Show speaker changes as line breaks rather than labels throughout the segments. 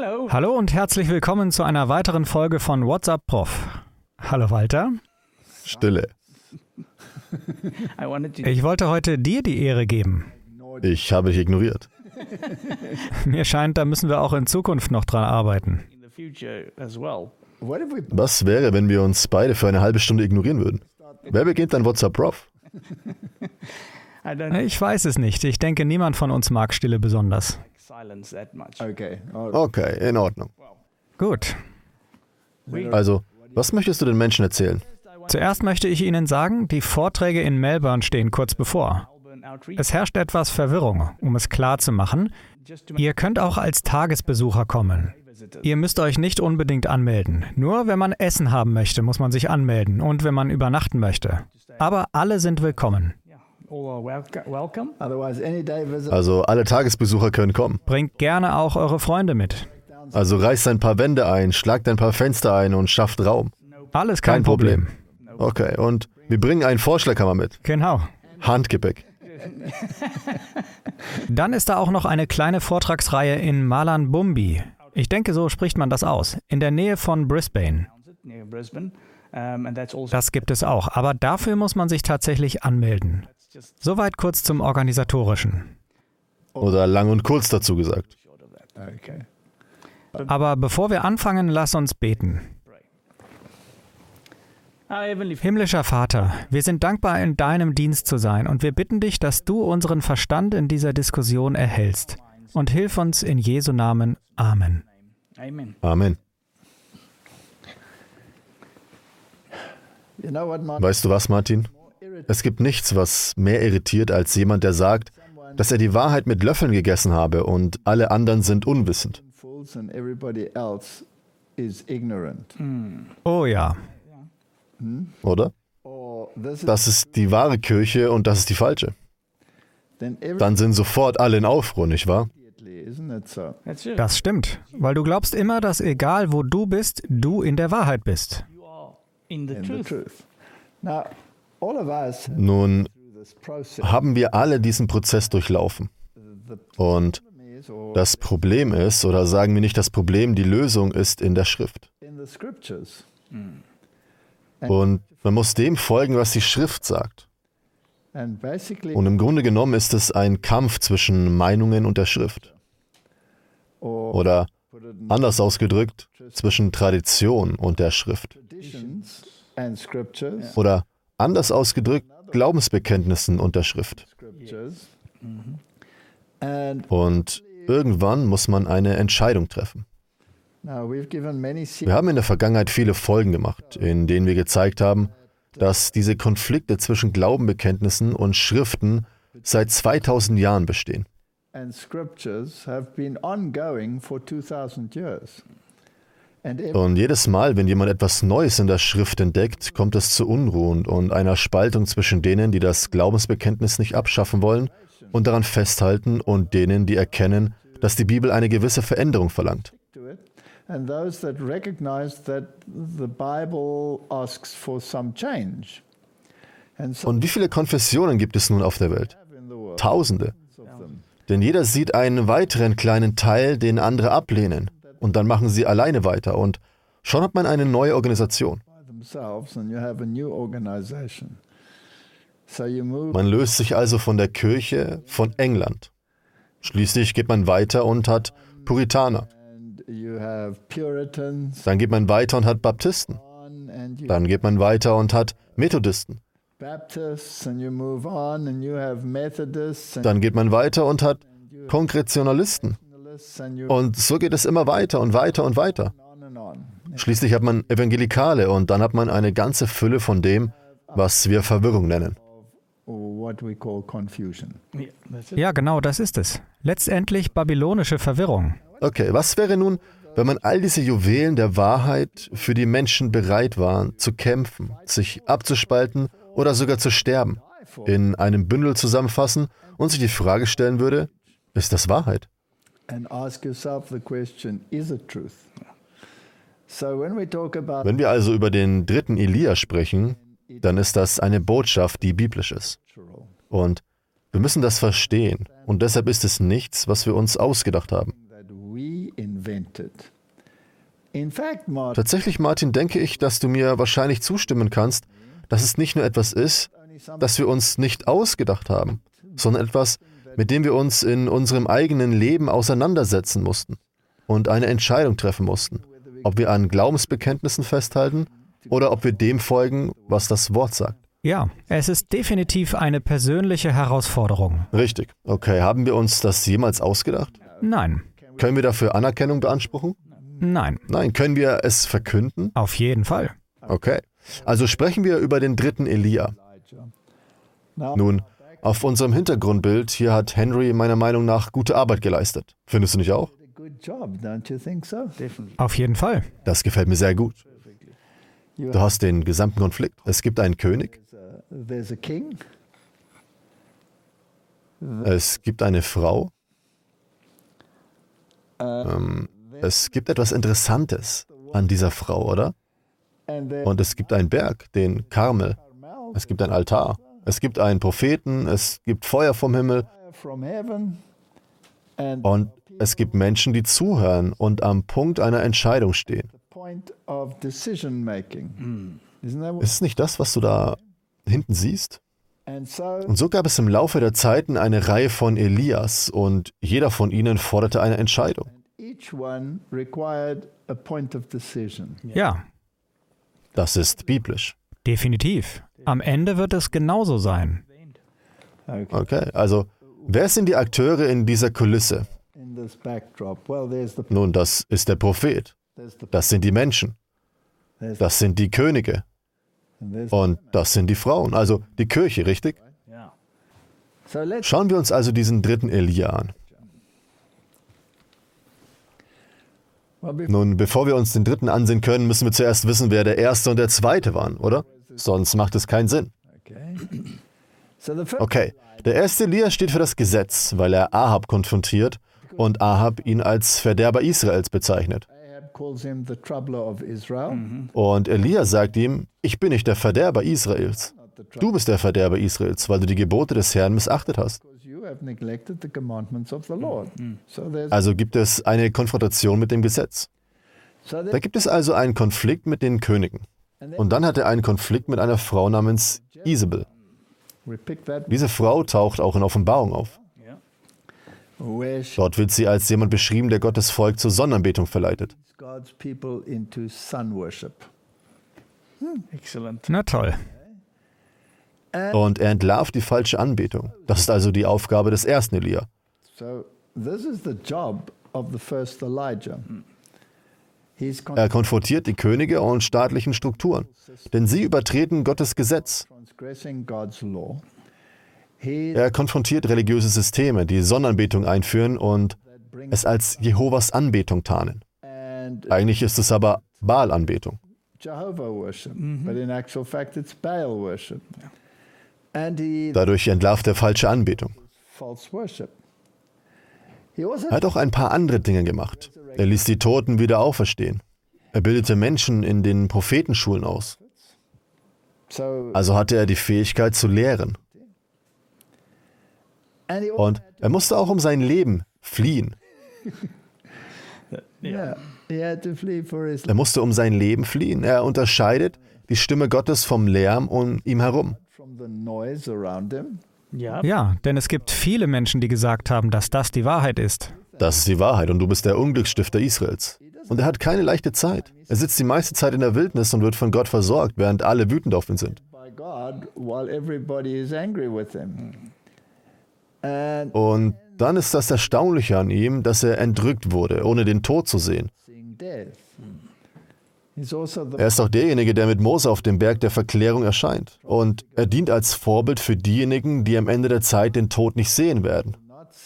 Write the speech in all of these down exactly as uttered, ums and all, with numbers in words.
Hallo.
Hallo und herzlich willkommen zu einer weiteren Folge von What's Up Prof. Hallo Walter.
Stille.
Ich wollte heute dir die Ehre geben.
Ich habe dich ignoriert.
Mir scheint, da müssen wir auch in Zukunft noch dran arbeiten.
Was wäre, wenn wir uns beide für eine halbe Stunde ignorieren würden? Wer beginnt dann What's Up Prof?
Ich weiß es nicht. Ich denke, niemand von uns mag Stille besonders.
Okay.
Okay, in Ordnung.
Gut.
Also, was möchtest du den Menschen erzählen?
Zuerst möchte ich Ihnen sagen, die Vorträge in Melbourne stehen kurz bevor. Es herrscht etwas Verwirrung, um es klar zu machen. Ihr könnt auch als Tagesbesucher kommen. Ihr müsst euch nicht unbedingt anmelden. Nur wenn man Essen haben möchte, muss man sich anmelden und wenn man übernachten möchte. Aber alle sind willkommen.
Also, alle Tagesbesucher können kommen.
Bringt gerne auch eure Freunde mit.
Also reißt ein paar Wände ein, schlagt ein paar Fenster ein und schafft Raum.
Alles kein,
Kein Problem. Okay, und wir bringen einen Vorschlaghammer mit.
Genau.
Handgepäck.
Dann ist da auch noch eine kleine Vortragsreihe in Malanbumbi. Ich denke, so spricht man das aus. In der Nähe von Brisbane. Das gibt es auch, aber dafür muss man sich tatsächlich anmelden. Soweit kurz zum Organisatorischen.
Oder lang und kurz dazu gesagt.
Okay.
Aber bevor wir anfangen, lass uns beten. Himmlischer Vater, wir sind dankbar, in deinem Dienst zu sein und wir bitten dich, dass du unseren Verstand in dieser Diskussion erhältst. Und hilf uns in Jesu Namen. Amen.
Amen. Weißt du was, Martin? Es gibt nichts, was mehr irritiert als jemand, der sagt, dass er die Wahrheit mit Löffeln gegessen habe und alle anderen sind unwissend.
Oh ja.
Oder? Das ist die wahre Kirche und das ist die falsche. Dann sind sofort alle in Aufruhr, nicht wahr?
Das stimmt, weil du glaubst immer, dass egal wo du bist, du in der Wahrheit bist.
Nun haben wir alle diesen Prozess durchlaufen. Und das Problem ist, oder sagen wir nicht das Problem, die Lösung ist in der Schrift. Und man muss dem folgen, was die Schrift sagt. Und im Grunde genommen ist es ein Kampf zwischen Meinungen und der Schrift. Oder anders ausgedrückt, zwischen Tradition und der Schrift. Oder anders ausgedrückt, Glaubensbekenntnissen und der Schrift. Und irgendwann muss man eine Entscheidung treffen. Wir haben in der Vergangenheit viele Folgen gemacht, in denen wir gezeigt haben, dass diese Konflikte zwischen Glaubenbekenntnissen und Schriften seit zweitausend Jahren bestehen. Und jedes Mal, wenn jemand etwas Neues in der Schrift entdeckt, kommt es zu Unruhen und einer Spaltung zwischen denen, die das Glaubensbekenntnis nicht abschaffen wollen und daran festhalten, und denen, die erkennen, dass die Bibel eine gewisse Veränderung verlangt.
And those that recognize that the Bible asks for some change. And so
Und wie viele Konfessionen gibt es nun auf der Welt? Tausende. Denn jeder sieht einen weiteren kleinen Teil, den andere ablehnen. Und dann machen sie alleine weiter. Und schon hat man eine neue Organisation. Man löst sich also von der Kirche von England. Schließlich geht man weiter und hat Puritaner. Dann geht man weiter und hat Baptisten. Dann geht man weiter und hat Methodisten. Dann geht man weiter und hat Kongregationalisten. Und so geht es immer weiter und weiter und weiter. Schließlich hat man Evangelikale und dann hat man eine ganze Fülle von dem, was wir Verwirrung nennen.
Ja, genau, das ist es. Letztendlich babylonische Verwirrung.
Okay, was wäre nun, wenn man all diese Juwelen der Wahrheit, für die Menschen bereit waren, zu kämpfen, sich abzuspalten oder sogar zu sterben, in einem Bündel zusammenfassen und sich die Frage stellen würde, ist das Wahrheit? Wenn wir also über den dritten Elia sprechen, dann ist das eine Botschaft, die biblisch ist. Und wir müssen das verstehen. Und deshalb ist es nichts, was wir uns ausgedacht haben. Tatsächlich, Martin, denke ich, dass du mir wahrscheinlich zustimmen kannst, dass es nicht nur etwas ist, das wir uns nicht ausgedacht haben, sondern etwas, mit dem wir uns in unserem eigenen Leben auseinandersetzen mussten und eine Entscheidung treffen mussten, ob wir an Glaubensbekenntnissen festhalten oder ob wir dem folgen, was das Wort sagt.
Ja, es ist definitiv eine persönliche Herausforderung.
Richtig. Okay, haben wir uns das jemals ausgedacht?
Nein.
Können wir dafür Anerkennung beanspruchen?
Nein.
Nein. Können wir es verkünden?
Auf jeden Fall.
Okay. Also sprechen wir über den dritten Elia. Nun, auf unserem Hintergrundbild hier hat Henry meiner Meinung nach gute Arbeit geleistet. Findest du nicht auch?
Auf jeden Fall.
Das gefällt mir sehr gut. Du hast den gesamten Konflikt. Es gibt einen König. Es gibt eine Frau. Ähm, es gibt etwas Interessantes an dieser Frau, oder? Und es gibt einen Berg, den Karmel. Es gibt einen Altar. Es gibt einen Propheten. Es gibt Feuer vom Himmel. Und es gibt Menschen, die zuhören und am Punkt einer Entscheidung stehen. Ist es nicht das, was du da hinten siehst? Und so gab es im Laufe der Zeiten eine Reihe von Elias und jeder von ihnen forderte eine Entscheidung.
Ja.
Das ist biblisch.
Definitiv. Am Ende wird es genauso sein.
Okay, also wer sind die Akteure in dieser Kulisse? Nun, das ist der Prophet. Das sind die Menschen. Das sind die Könige. Und das sind die Frauen, also die Kirche, richtig? Schauen wir uns also diesen dritten Elia an. Nun, bevor wir uns den dritten ansehen können, müssen wir zuerst wissen, wer der erste und der zweite waren, oder? Sonst macht es keinen Sinn. Okay, der erste Elia steht für das Gesetz, weil er Ahab konfrontiert und Ahab ihn als Verderber Israels bezeichnet. Und Elia sagt ihm, ich bin nicht der Verderber Israels. Du bist der Verderber Israels, weil du die Gebote des Herrn missachtet hast. Also gibt es eine Konfrontation mit dem Gesetz. Da gibt es also einen Konflikt mit den Königen. Und dann hat er einen Konflikt mit einer Frau namens Isabel. Diese Frau taucht auch in Offenbarung auf. Dort wird sie als jemand beschrieben, der Gottes Volk zur Sonnenanbetung verleitet.
Na toll.
Und er entlarvt die falsche Anbetung. Das ist also die Aufgabe des ersten Elia. Er konfrontiert die Könige und staatlichen Strukturen, denn sie übertreten Gottes Gesetz. Er konfrontiert religiöse Systeme, die Sonnenanbetung einführen und es als Jehovas Anbetung tarnen. Eigentlich ist es aber Baal-Anbetung. Dadurch entlarvt er falsche Anbetung. Er hat auch ein paar andere Dinge gemacht. Er ließ die Toten wieder auferstehen. Er bildete Menschen in den Prophetenschulen aus. Also hatte er die Fähigkeit zu lehren. Und er musste auch um sein Leben fliehen. Er musste um sein Leben fliehen. Er unterscheidet die Stimme Gottes vom Lärm um ihn herum.
Ja, denn es gibt viele Menschen, die gesagt haben, dass das die Wahrheit ist.
Das ist die Wahrheit und du bist der Unglücksstifter Israels. Und er hat keine leichte Zeit. Er sitzt die meiste Zeit in der Wildnis und wird von Gott versorgt, während alle wütend auf ihn sind. Und dann ist das Erstaunliche an ihm, dass er entrückt wurde, ohne den Tod zu sehen. Er ist auch derjenige, der mit Mose auf dem Berg der Verklärung erscheint. Und er dient als Vorbild für diejenigen, die am Ende der Zeit den Tod nicht sehen werden.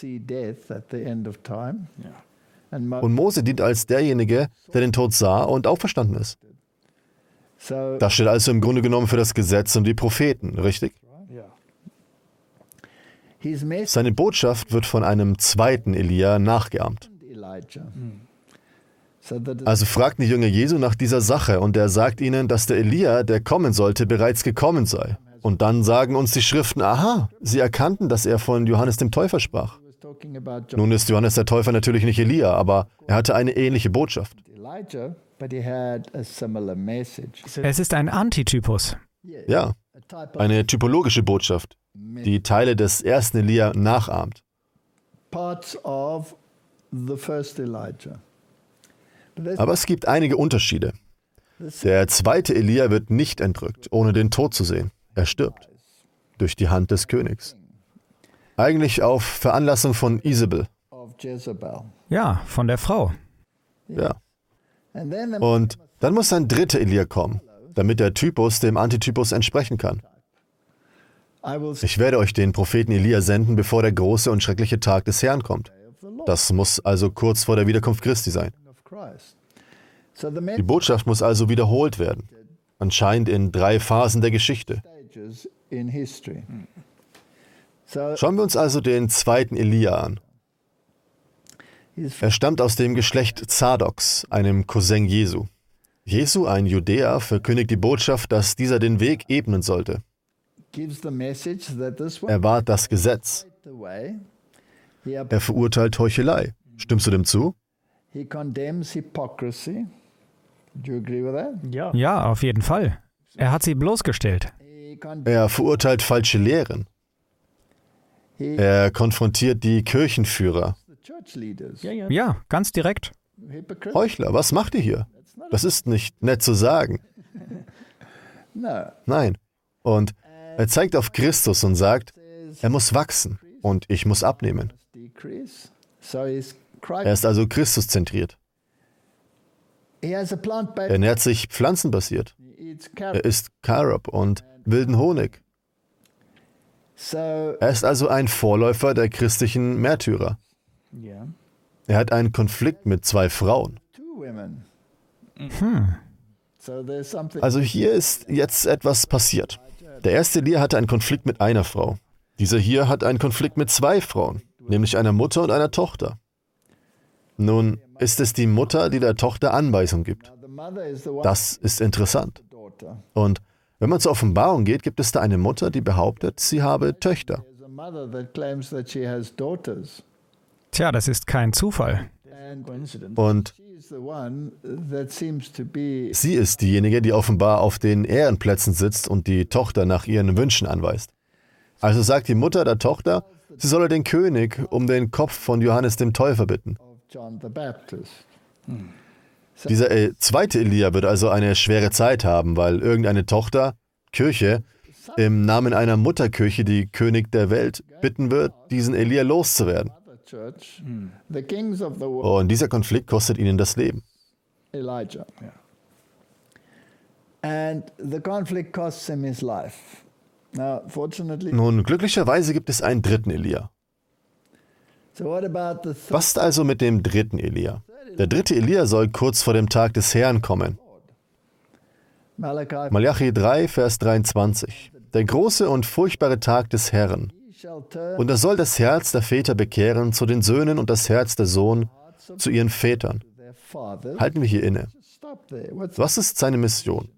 Und Mose dient als derjenige, der den Tod sah und auferstanden ist. Das steht also im Grunde genommen für das Gesetz und die Propheten, richtig? Seine Botschaft wird von einem zweiten Elia nachgeahmt. Also fragten die Jünger Jesu nach dieser Sache und er sagt ihnen, dass der Elia, der kommen sollte, bereits gekommen sei. Und dann sagen uns die Schriften, aha, sie erkannten, dass er von Johannes dem Täufer sprach. Nun ist Johannes der Täufer natürlich nicht Elia, aber er hatte eine ähnliche Botschaft.
Es ist ein Antitypus.
Ja, eine typologische Botschaft, die Teile des ersten Elia nachahmt. Aber es gibt einige Unterschiede. Der zweite Elia wird nicht entrückt, ohne den Tod zu sehen. Er stirbt durch die Hand des Königs. Eigentlich auf Veranlassung von Isabel.
Ja, von der Frau.
Ja. Und dann muss ein dritter Elia kommen, damit der Typus dem Antitypus entsprechen kann. Ich werde euch den Propheten Elia senden, bevor der große und schreckliche Tag des Herrn kommt. Das muss also kurz vor der Wiederkunft Christi sein. Die Botschaft muss also wiederholt werden, anscheinend in drei Phasen der Geschichte. Schauen wir uns also den zweiten Elia an. Er stammt aus dem Geschlecht Zadoks, einem Cousin Jesu. Jesu, ein Judäer, verkündigt die Botschaft, dass dieser den Weg ebnen sollte. Er wahrt das Gesetz. Er verurteilt Heuchelei. Stimmst du dem zu?
Ja. Ja, auf jeden Fall. Er hat sie bloßgestellt.
Er verurteilt falsche Lehren. Er konfrontiert die Kirchenführer.
Ja, ganz direkt.
Heuchler, was macht ihr hier? Das ist nicht nett zu sagen. Nein. Und er zeigt auf Christus und sagt, er muss wachsen und ich muss abnehmen. Er ist also Christuszentriert. Er ernährt sich pflanzenbasiert. Er isst Karob und wilden Honig. Er ist also ein Vorläufer der christlichen Märtyrer. Er hat einen Konflikt mit zwei Frauen.
Hm.
Also hier ist jetzt etwas passiert. Der erste Elia hatte einen Konflikt mit einer Frau. Dieser hier hat einen Konflikt mit zwei Frauen, nämlich einer Mutter und einer Tochter. Nun ist es die Mutter, die der Tochter Anweisung gibt. Das ist interessant. Und wenn man zur Offenbarung geht, gibt es da eine Mutter, die behauptet, sie habe Töchter.
Tja, das ist kein Zufall.
Und sie ist diejenige, die offenbar auf den Ehrenplätzen sitzt und die Tochter nach ihren Wünschen anweist. Also sagt die Mutter der Tochter, sie solle den König um den Kopf von Johannes dem Täufer bitten. Dieser äh, zweite Elia wird also eine schwere Zeit haben, weil irgendeine Tochter, Kirche, im Namen einer Mutterkirche, die König der Welt, bitten wird, diesen Elia loszuwerden. Und dieser Konflikt kostet ihnen das Leben. Nun, glücklicherweise gibt es einen dritten Elia. Was ist also mit dem dritten Elia? Der dritte Elia soll kurz vor dem Tag des Herrn kommen. Malachi drei, Vers dreiundzwanzig. Der große und furchtbare Tag des Herrn. Und er soll das Herz der Väter bekehren zu den Söhnen und das Herz der Sohn zu ihren Vätern. Halten wir hier inne. Was ist seine Mission?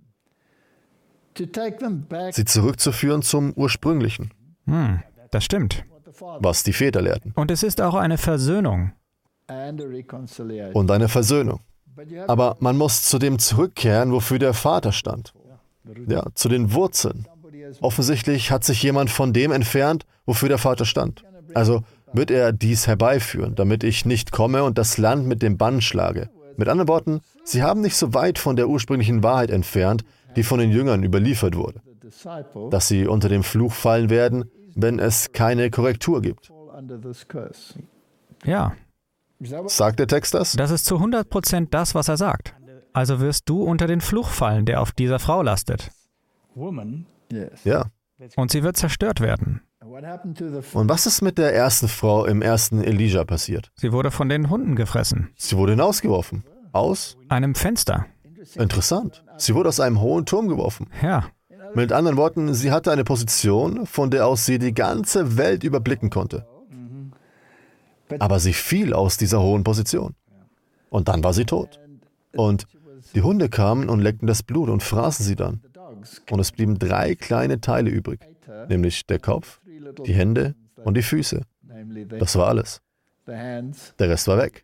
Sie zurückzuführen zum Ursprünglichen.
Hm, das stimmt.
Was die Väter lehrten.
Und es ist auch eine Versöhnung.
Und eine Versöhnung. Aber man muss zu dem zurückkehren, wofür der Vater stand. Ja, zu den Wurzeln. Offensichtlich hat sich jemand von dem entfernt, wofür der Vater stand. Also wird er dies herbeiführen, damit ich nicht komme und das Land mit dem Bann schlage. Mit anderen Worten, sie haben nicht so weit von der ursprünglichen Wahrheit entfernt, die von den Jüngern überliefert wurde. Dass sie unter dem Fluch fallen werden, wenn es keine Korrektur gibt.
Ja.
Sagt der Text das?
Das ist zu hundert Prozent das, was er sagt. Also wirst du unter den Fluch fallen, der auf dieser Frau lastet.
Ja.
Und sie wird zerstört werden.
Und was ist mit der ersten Frau im ersten Elijah passiert?
Sie wurde von den Hunden gefressen.
Sie wurde hinausgeworfen. Aus?
Einem Fenster.
Interessant. Sie wurde aus einem hohen Turm geworfen.
Ja.
Mit anderen Worten, sie hatte eine Position, von der aus sie die ganze Welt überblicken konnte. Aber sie fiel aus dieser hohen Position. Und dann war sie tot. Und die Hunde kamen und leckten das Blut und fraßen sie dann. Und es blieben drei kleine Teile übrig, nämlich der Kopf, die Hände und die Füße. Das war alles. Der Rest war weg.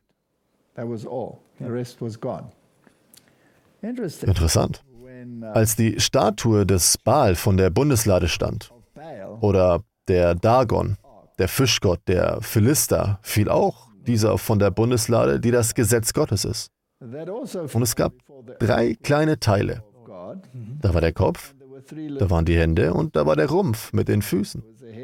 Interessant. Als die Statue des Baal von der Bundeslade stand, oder der Dagon, der Fischgott der Philister, fiel auch dieser von der Bundeslade, die das Gesetz Gottes ist. Und es gab drei kleine Teile. Da war der Kopf, da waren die Hände und da war der Rumpf mit den Füßen.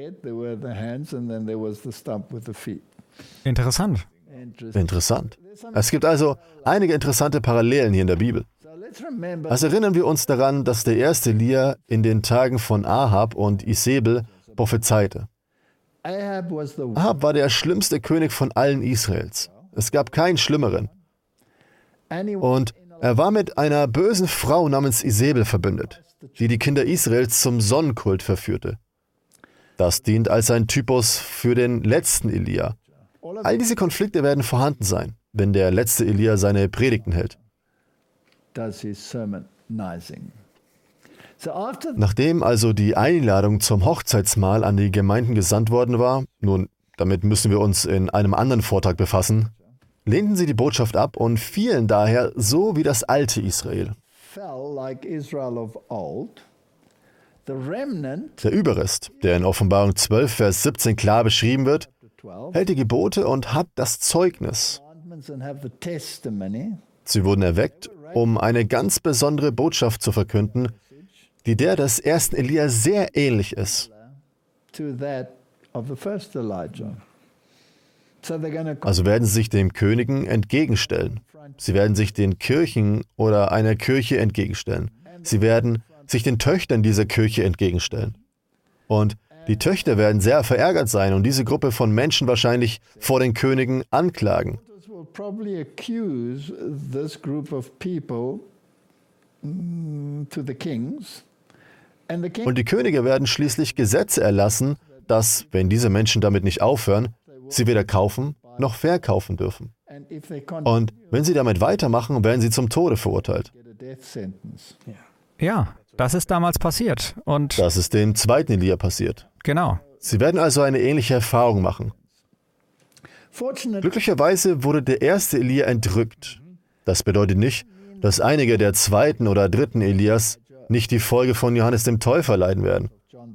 Interessant.
Interessant. Es gibt also einige interessante Parallelen hier in der Bibel. Also erinnern wir uns daran, dass der erste Elia in den Tagen von Ahab und Isebel prophezeite. Ahab war der schlimmste König von allen Israels. Es gab keinen schlimmeren. Und er war mit einer bösen Frau namens Isebel verbündet, die die Kinder Israels zum Sonnenkult verführte. Das dient als ein Typus für den letzten Elia. All diese Konflikte werden vorhanden sein, wenn der letzte Elia seine Predigten hält. Nachdem also die Einladung zum Hochzeitsmahl an die Gemeinden gesandt worden war, nun, damit müssen wir uns in einem anderen Vortrag befassen, lehnten sie die Botschaft ab und fielen daher so wie das alte Israel. Der Überrest, der in Offenbarung zwölf, Vers siebzehn klar beschrieben wird, hält die Gebote und hat das Zeugnis. Sie wurden erweckt, um eine ganz besondere Botschaft zu verkünden, die der des ersten Elia sehr ähnlich ist. Also werden sie sich den Königen entgegenstellen. Sie werden sich den Kirchen oder einer Kirche entgegenstellen. Sie werden sich den Töchtern dieser Kirche entgegenstellen. Und die Töchter werden sehr verärgert sein und diese Gruppe von Menschen wahrscheinlich vor den Königen anklagen. Und die Könige werden schließlich Gesetze erlassen, dass, wenn diese Menschen damit nicht aufhören, sie weder kaufen noch verkaufen dürfen. Und wenn sie damit weitermachen, werden sie zum Tode verurteilt.
Ja, das ist damals passiert. Und
das ist dem zweiten Elia passiert.
Genau.
Sie werden also eine ähnliche Erfahrung machen. Glücklicherweise wurde der erste Elia entrückt. Das bedeutet nicht, dass einige der zweiten oder dritten Elias nicht die Folge von Johannes dem Täufer leiden werden.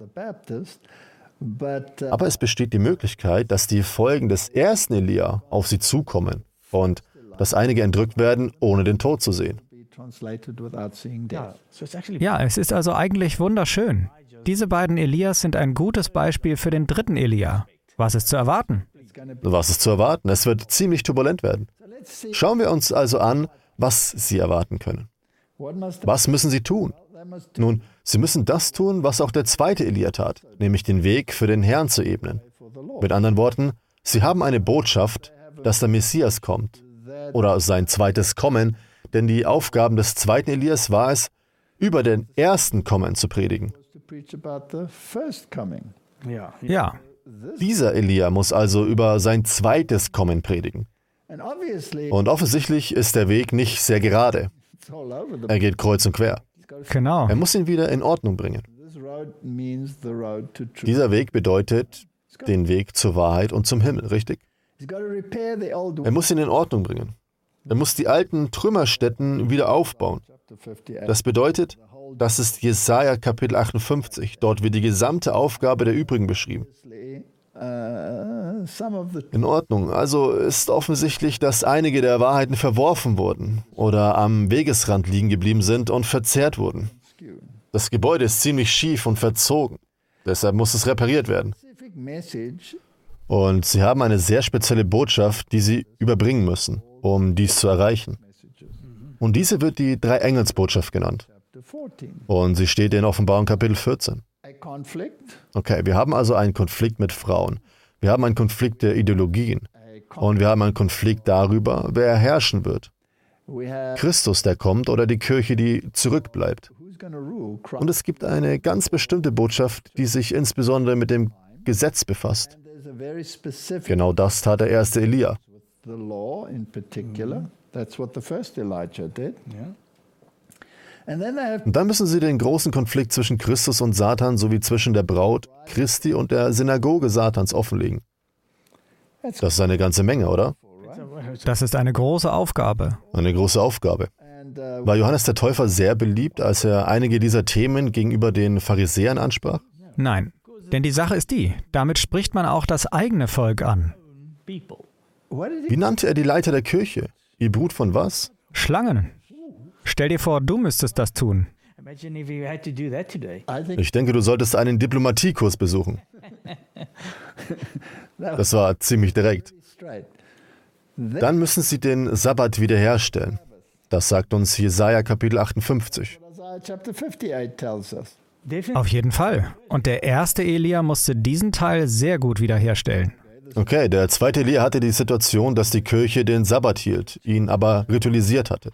Aber es besteht die Möglichkeit, dass die Folgen des ersten Elia auf sie zukommen und dass einige entrückt werden, ohne den Tod zu sehen.
Ja, es ist also eigentlich wunderschön. Diese beiden Elias sind ein gutes Beispiel für den dritten Elia. Was ist zu erwarten?
Was ist zu erwarten? Es wird ziemlich turbulent werden. Schauen wir uns also an, was sie erwarten können. Was müssen sie tun? Nun, sie müssen das tun, was auch der zweite Elia tat, nämlich den Weg für den Herrn zu ebnen. Mit anderen Worten, sie haben eine Botschaft, dass der Messias kommt oder sein zweites Kommen, denn die Aufgaben des zweiten Elias war es, über den ersten Kommen zu predigen.
Ja.
Dieser Elia muss also über sein zweites Kommen predigen. Und offensichtlich ist der Weg nicht sehr gerade. Er geht kreuz und quer.
Genau.
Er muss ihn wieder in Ordnung bringen. Dieser Weg bedeutet den Weg zur Wahrheit und zum Himmel, richtig? Er muss ihn in Ordnung bringen. Er muss die alten Trümmerstätten wieder aufbauen. Das bedeutet, das ist Jesaja Kapitel achtundfünfzig. Dort wird die gesamte Aufgabe der übrigen beschrieben. In Ordnung. Also ist offensichtlich, dass einige der Wahrheiten verworfen wurden oder am Wegesrand liegen geblieben sind und verzerrt wurden. Das Gebäude ist ziemlich schief und verzogen. Deshalb muss es repariert werden. Und sie haben eine sehr spezielle Botschaft, die sie überbringen müssen, um dies zu erreichen. Und diese wird die Drei-Engels-Botschaft genannt. Und sie steht in Offenbarung Kapitel vierzehn. Okay, wir haben also einen Konflikt mit Frauen. Wir haben einen Konflikt der Ideologien. Und wir haben einen Konflikt darüber, wer herrschen wird. Christus, der kommt, oder die Kirche, die zurückbleibt. Und es gibt eine ganz bestimmte Botschaft, die sich insbesondere mit dem Gesetz befasst. Genau das tat der erste Elia. Und dann müssen sie den großen Konflikt zwischen Christus und Satan sowie zwischen der Braut Christi und der Synagoge Satans offenlegen. Das ist eine ganze Menge, oder?
Das ist eine große Aufgabe.
Eine große Aufgabe. War Johannes der Täufer sehr beliebt, als er einige dieser Themen gegenüber den Pharisäern ansprach?
Nein, denn die Sache ist die, damit spricht man auch das eigene Volk an.
Wie nannte er die Leiter der Kirche? Ihr Brut von was?
Schlangen. Stell dir vor, du müsstest das tun.
Ich denke, du solltest einen Diplomatiekurs besuchen. Das war ziemlich direkt. Dann müssen sie den Sabbat wiederherstellen. Das sagt uns Jesaja Kapitel achtundfünfzig.
Auf jeden Fall. Und der erste Elia musste diesen Teil sehr gut wiederherstellen.
Okay, der zweite Elia hatte die Situation, dass die Kirche den Sabbat hielt, ihn aber ritualisiert hatte.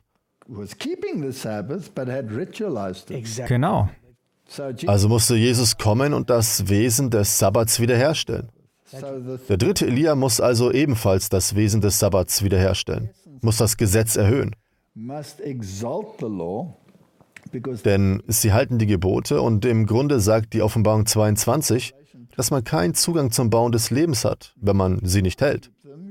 Genau.
Also musste Jesus kommen und das Wesen des Sabbats wiederherstellen. Der dritte Elia muss also ebenfalls das Wesen des Sabbats wiederherstellen, muss das Gesetz erhöhen. Denn sie halten die Gebote und im Grunde sagt die Offenbarung zweiundzwanzig, dass man keinen Zugang zum Baum des Lebens hat, wenn man sie nicht hält.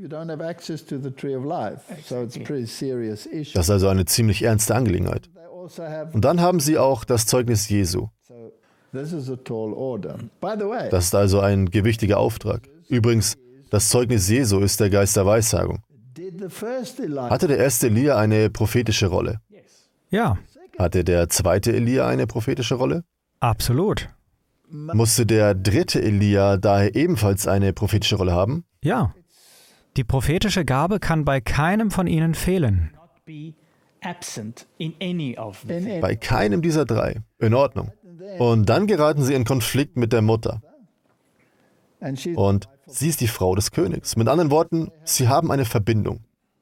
Das ist also eine ziemlich ernste Angelegenheit. Und dann haben sie auch das Zeugnis Jesu. Das ist also ein gewichtiger Auftrag. Übrigens, das Zeugnis Jesu ist der Geist der Weissagung. Hatte der erste Elia eine prophetische Rolle?
Ja.
Hatte der zweite Elia eine prophetische Rolle?
Absolut.
Musste der dritte Elia daher ebenfalls eine prophetische Rolle haben?
Ja. Die prophetische Gabe kann bei keinem von ihnen fehlen.
Bei keinem dieser drei. In Ordnung. Und dann geraten sie in Konflikt mit der Mutter. Und sie ist die Frau des Königs. Mit anderen Worten, sie haben eine Verbindung.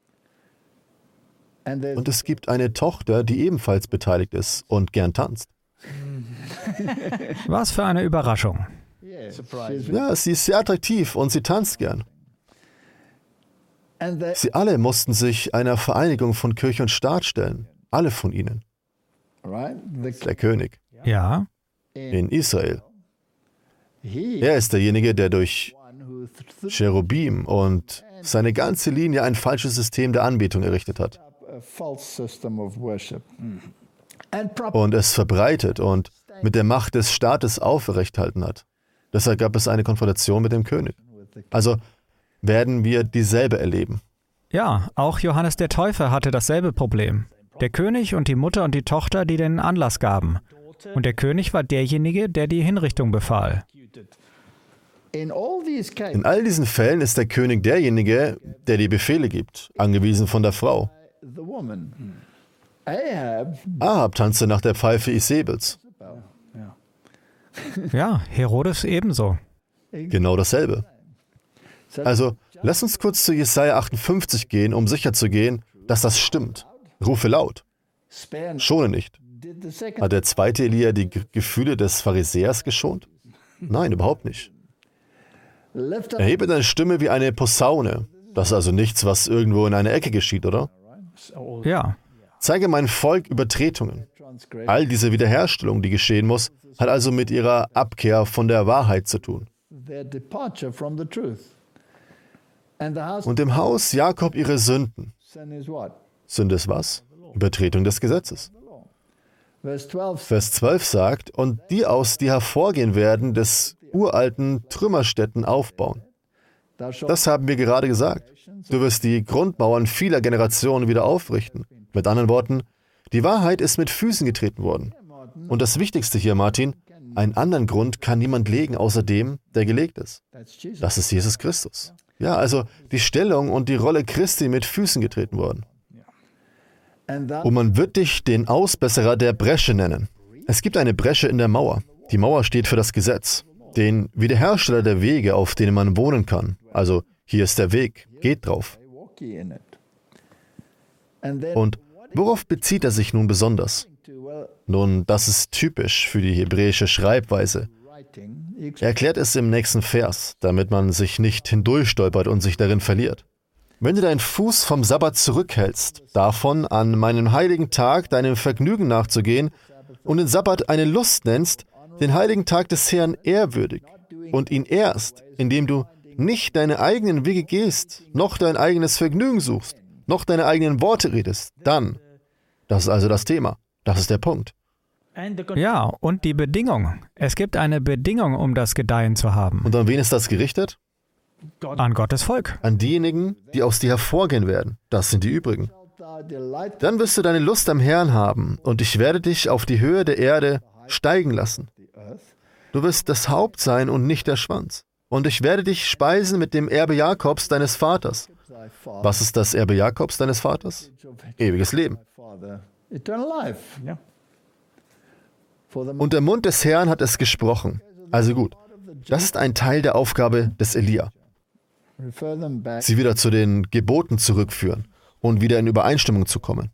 Und es gibt eine Tochter, die ebenfalls beteiligt ist und gern tanzt.
Was für eine Überraschung.
Ja, sie ist sehr attraktiv und sie tanzt gern. Sie alle mussten sich einer Vereinigung von Kirche und Staat stellen. Alle von ihnen. Der König.
Ja.
In Israel. Er ist derjenige, der durch Cherubim und seine ganze Linie ein falsches System der Anbetung errichtet hat. Und es verbreitet und mit der Macht des Staates aufrechthalten hat. Deshalb gab es eine Konfrontation mit dem König. Also werden wir dieselbe erleben.
Ja, auch Johannes der Täufer hatte dasselbe Problem. Der König und die Mutter und die Tochter, die den Anlass gaben. Und der König war derjenige, der die Hinrichtung befahl.
In all diesen Fällen ist der König derjenige, der die Befehle gibt, angewiesen von der Frau. Ahab tanzte nach der Pfeife Isebels.
Ja, Herodes ebenso.
Genau dasselbe. Also, lass uns kurz zu Jesaja achtundfünfzig gehen, um sicherzugehen, dass das stimmt. Rufe laut. Schone nicht. Hat der zweite Elia die G- Gefühle des Pharisäers geschont? Nein, überhaupt nicht. Erhebe deine Stimme wie eine Posaune. Das ist also nichts, was irgendwo in einer Ecke geschieht, oder?
Ja.
Zeige mein Volk Übertretungen. All diese Wiederherstellung, die geschehen muss, hat also mit ihrer Abkehr von der Wahrheit zu tun. Und im Haus Jakob ihre Sünden. Sünde ist was? Übertretung des Gesetzes. Vers zwölf sagt, und die aus, die hervorgehen werden, des uralten Trümmerstätten aufbauen. Das haben wir gerade gesagt. Du wirst die Grundmauern vieler Generationen wieder aufrichten. Mit anderen Worten, die Wahrheit ist mit Füßen getreten worden. Und das Wichtigste hier, Martin, einen anderen Grund kann niemand legen, außer dem, der gelegt ist. Das ist Jesus Christus. Ja, also die Stellung und die Rolle Christi mit Füßen getreten worden. Und man wird dich den Ausbesserer der Bresche nennen. Es gibt eine Bresche in der Mauer. Die Mauer steht für das Gesetz. Den Wiederhersteller der Wege, auf denen man wohnen kann. Also, hier ist der Weg, geht drauf. Und worauf bezieht er sich nun besonders? Nun, das ist typisch für die hebräische Schreibweise. Er erklärt es im nächsten Vers, damit man sich nicht hindurchstolpert und sich darin verliert. Wenn du deinen Fuß vom Sabbat zurückhältst, davon an meinem heiligen Tag deinem Vergnügen nachzugehen und den Sabbat eine Lust nennst, den heiligen Tag des Herrn ehrwürdig und ihn ehrst, indem du nicht deine eigenen Wege gehst, noch dein eigenes Vergnügen suchst, noch deine eigenen Worte redest, dann, das ist also das Thema, das ist der Punkt.
Ja, und die Bedingung. Es gibt eine Bedingung, um das Gedeihen zu haben.
Und an wen ist das gerichtet?
An Gottes Volk.
An diejenigen, die aus dir hervorgehen werden. Das sind die übrigen. Dann wirst du deine Lust am Herrn haben, und ich werde dich auf die Höhe der Erde steigen lassen. Du wirst das Haupt sein und nicht der Schwanz. Und ich werde dich speisen mit dem Erbe Jakobs, deines Vaters. Was ist das Erbe Jakobs, deines Vaters? Ewiges Leben. Und der Mund des Herrn hat es gesprochen. Also gut, das ist ein Teil der Aufgabe des Elia. Sie wieder zu den Geboten zurückführen und wieder in Übereinstimmung zu kommen.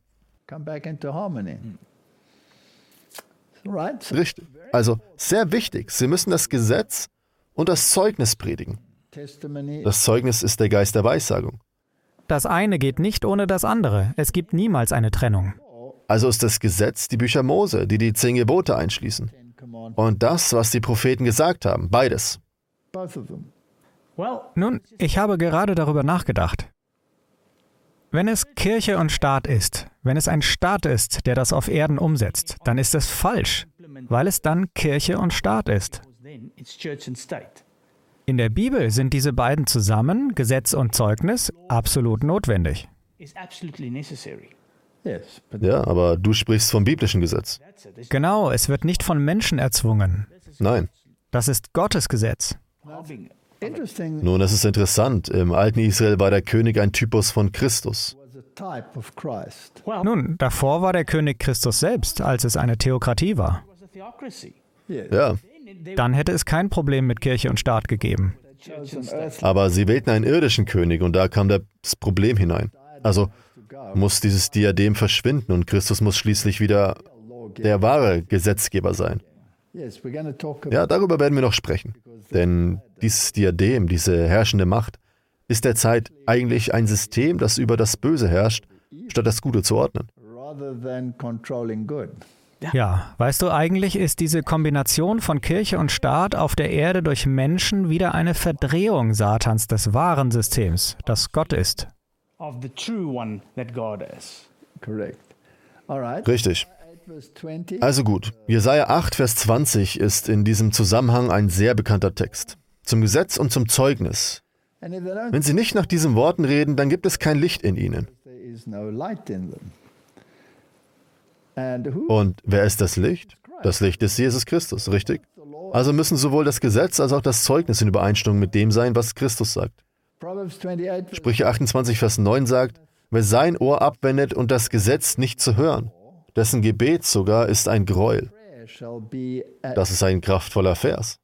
Richtig. Also sehr wichtig, Sie müssen das Gesetz und das Zeugnis predigen. Das Zeugnis ist der Geist der Weissagung.
Das eine geht nicht ohne das andere. Es gibt niemals eine Trennung.
Also ist das Gesetz die Bücher Mose, die die zehn Gebote einschließen. Und das, was die Propheten gesagt haben, beides.
Nun, ich habe gerade darüber nachgedacht. Wenn es Kirche und Staat ist, wenn es ein Staat ist, der das auf Erden umsetzt, dann ist es falsch, weil es dann Kirche und Staat ist. In der Bibel sind diese beiden zusammen, Gesetz und Zeugnis, absolut notwendig.
Ja, aber du sprichst vom biblischen Gesetz.
Genau, es wird nicht von Menschen erzwungen.
Nein.
Das ist Gottes Gesetz.
Nun, es ist interessant. Im alten Israel war der König ein Typus von Christus.
Nun, davor war der König Christus selbst, als es eine Theokratie war.
Ja,
Dann hätte es kein Problem mit Kirche und Staat gegeben.
aber sie wählten einen irdischen König und da kam das Problem hinein. Also muss dieses Diadem verschwinden und Christus muss schließlich wieder der wahre Gesetzgeber sein. Ja, darüber werden wir noch sprechen. Denn dieses Diadem, diese herrschende Macht, ist derzeit eigentlich ein System, das über das Böse herrscht, statt das Gute zu ordnen.
Ja, weißt du, eigentlich ist diese Kombination von Kirche und Staat auf der Erde durch Menschen wieder eine Verdrehung Satans des wahren Systems, das Gott ist.
Richtig. Also gut, Jesaja acht, Vers zwanzig ist in diesem Zusammenhang ein sehr bekannter Text. Zum Gesetz und zum Zeugnis. Wenn sie nicht nach diesen Worten reden, dann gibt es kein Licht in ihnen. Und wer ist das Licht? Das Licht ist Jesus Christus, richtig? Also müssen sowohl das Gesetz als auch das Zeugnis in Übereinstimmung mit dem sein, was Christus sagt. Sprüche achtundzwanzig, Vers neun sagt, wer sein Ohr abwendet und das Gesetz nicht zu hören, dessen Gebet sogar ist ein Gräuel. Das ist ein kraftvoller Vers.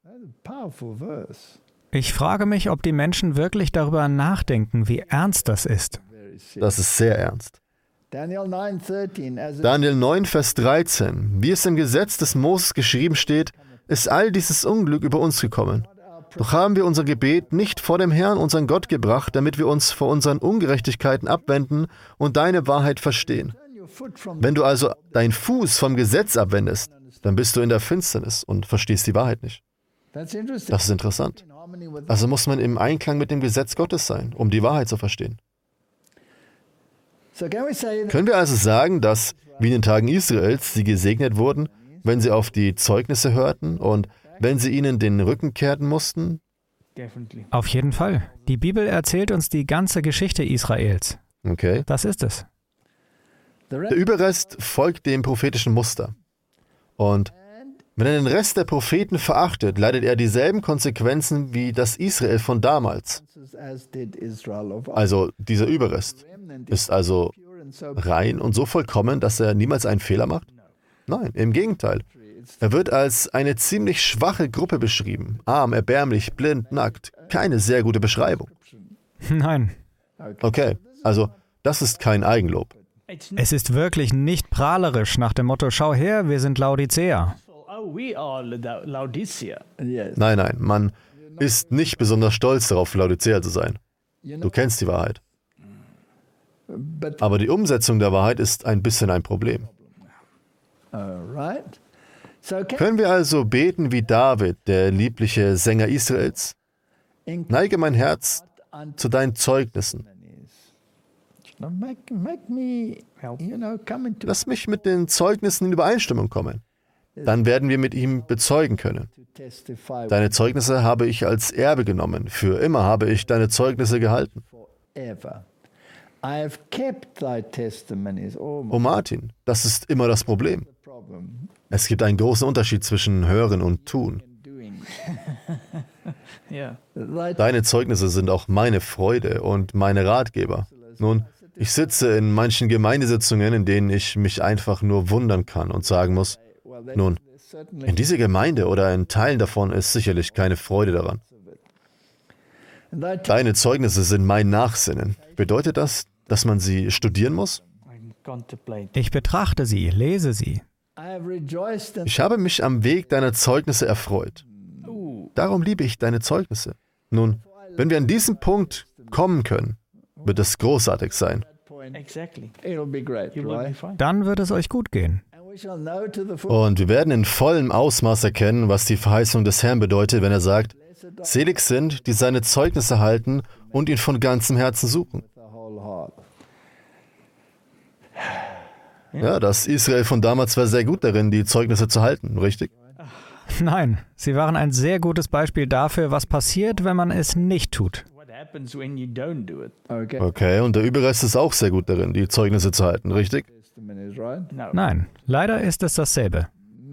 Ich frage mich, ob die Menschen wirklich darüber nachdenken, wie ernst das ist.
Das ist sehr ernst. Daniel neun, Vers dreizehn. Wie es im Gesetz des Moses geschrieben steht, ist all dieses Unglück über uns gekommen. Doch haben wir unser Gebet nicht vor dem Herrn, unseren Gott, gebracht, damit wir uns vor unseren Ungerechtigkeiten abwenden und deine Wahrheit verstehen. Wenn du also deinen Fuß vom Gesetz abwendest, dann bist du in der Finsternis und verstehst die Wahrheit nicht. Das ist interessant. Also muss man im Einklang mit dem Gesetz Gottes sein, um die Wahrheit zu verstehen. Können wir also sagen, dass, wie in den Tagen Israels, sie gesegnet wurden, wenn sie auf die Zeugnisse hörten und wenn sie ihnen den Rücken kehrten mussten?
Auf jeden Fall. Die Bibel erzählt uns die ganze Geschichte Israels.
Okay.
Das ist es.
Der Überrest folgt dem prophetischen Muster. Und wenn er den Rest der Propheten verachtet, leidet er dieselben Konsequenzen wie das Israel von damals. Also dieser Überrest ist also rein und so vollkommen, dass er niemals einen Fehler macht? Nein, im Gegenteil. Er wird als eine ziemlich schwache Gruppe beschrieben. Arm, erbärmlich, blind, nackt. Keine sehr gute Beschreibung.
Nein.
Okay, also das ist kein Eigenlob.
Es ist wirklich nicht prahlerisch nach dem Motto, schau her, wir sind Laodicea.
Nein, nein, man ist nicht besonders stolz darauf, Laodicea zu sein. Du kennst die Wahrheit. Aber die Umsetzung der Wahrheit ist ein bisschen ein Problem. Können wir also beten wie David, der liebliche Sänger Israels? Neige mein Herz zu deinen Zeugnissen. Lass mich mit den Zeugnissen in Übereinstimmung kommen. Dann werden wir mit ihm bezeugen können. Deine Zeugnisse habe ich als Erbe genommen. Für immer habe ich deine Zeugnisse gehalten. Oh Martin, das ist immer das Problem. Es gibt einen großen Unterschied zwischen Hören und Tun. Deine Zeugnisse sind auch meine Freude und meine Ratgeber. Nun, ich sitze in manchen Gemeindesitzungen, in denen ich mich einfach nur wundern kann und sagen muss, nun, in dieser Gemeinde oder in Teilen davon ist sicherlich keine Freude daran. Deine Zeugnisse sind mein Nachsinnen. Bedeutet das, dass man sie studieren muss?
Ich betrachte sie, lese sie.
Ich habe mich am Weg deiner Zeugnisse erfreut. Darum liebe ich deine Zeugnisse. Nun, wenn wir an diesen Punkt kommen können, wird es großartig sein.
Dann wird es euch gut gehen.
Und wir werden in vollem Ausmaß erkennen, was die Verheißung des Herrn bedeutet, wenn er sagt, selig sind, die seine Zeugnisse halten und ihn von ganzem Herzen suchen. Ja, das Israel von damals war sehr gut darin, die Zeugnisse zu halten, richtig?
Nein, sie waren ein sehr gutes Beispiel dafür, was passiert, wenn man es nicht tut.
Okay, und der Überrest ist auch sehr gut darin, die Zeugnisse zu halten, richtig?
Nein, leider ist es dasselbe.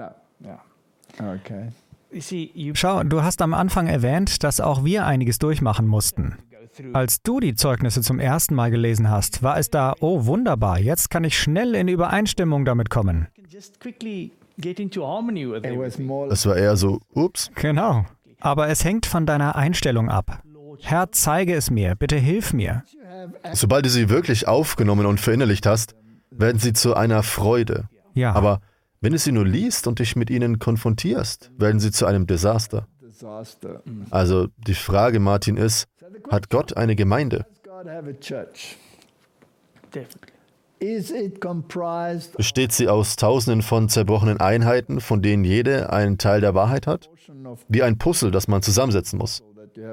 Schau, du hast am Anfang erwähnt, dass auch wir einiges durchmachen mussten. Als du die Zeugnisse zum ersten Mal gelesen hast, war es da, oh wunderbar, jetzt kann ich schnell in Übereinstimmung damit kommen.
Es war eher so, ups.
Genau, aber es hängt von deiner Einstellung ab. Herr, zeige es mir, bitte hilf mir.
Sobald du sie wirklich aufgenommen und verinnerlicht hast, werden sie zu einer Freude.
Ja.
Aber wenn du sie nur liest und dich mit ihnen konfrontierst, werden sie zu einem Desaster. Also die Frage, Martin, ist, hat Gott eine Gemeinde? Besteht sie aus Tausenden von zerbrochenen Einheiten, von denen jede einen Teil der Wahrheit hat? Wie ein Puzzle, das man zusammensetzen muss.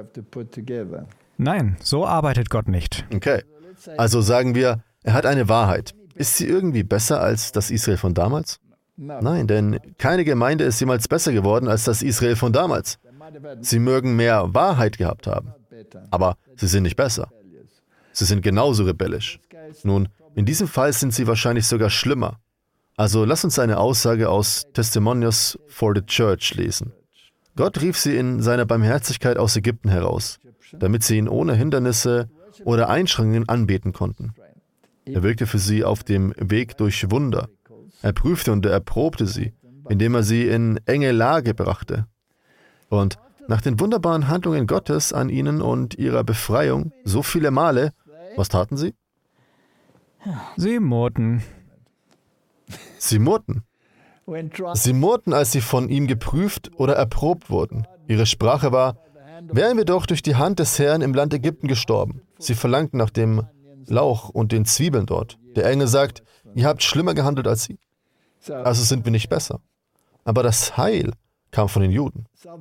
Nein, so arbeitet Gott nicht.
Okay, also sagen wir, er hat eine Wahrheit. Ist sie irgendwie besser als das Israel von damals? Nein, denn keine Gemeinde ist jemals besser geworden als das Israel von damals. Sie mögen mehr Wahrheit gehabt haben, aber sie sind nicht besser. Sie sind genauso rebellisch. Nun, in diesem Fall sind sie wahrscheinlich sogar schlimmer. Also lass uns eine Aussage aus Testimonials for the Church lesen. Gott rief sie in seiner Barmherzigkeit aus Ägypten heraus, damit sie ihn ohne Hindernisse oder Einschränkungen anbeten konnten. Er wirkte für sie auf dem Weg durch Wunder. Er prüfte und er erprobte sie, indem er sie in enge Lage brachte. Und nach den wunderbaren Handlungen Gottes an ihnen und ihrer Befreiung so viele Male, was taten sie?
Sie murrten.
Sie murrten. Sie murrten, als sie von ihm geprüft oder erprobt wurden. Ihre Sprache war, wären wir doch durch die Hand des Herrn im Land Ägypten gestorben. Sie verlangten nach dem Lauch und den Zwiebeln dort. Der Engel sagt, ihr habt schlimmer gehandelt als sie. Also sind wir nicht besser. Aber das Heil kam von den Juden.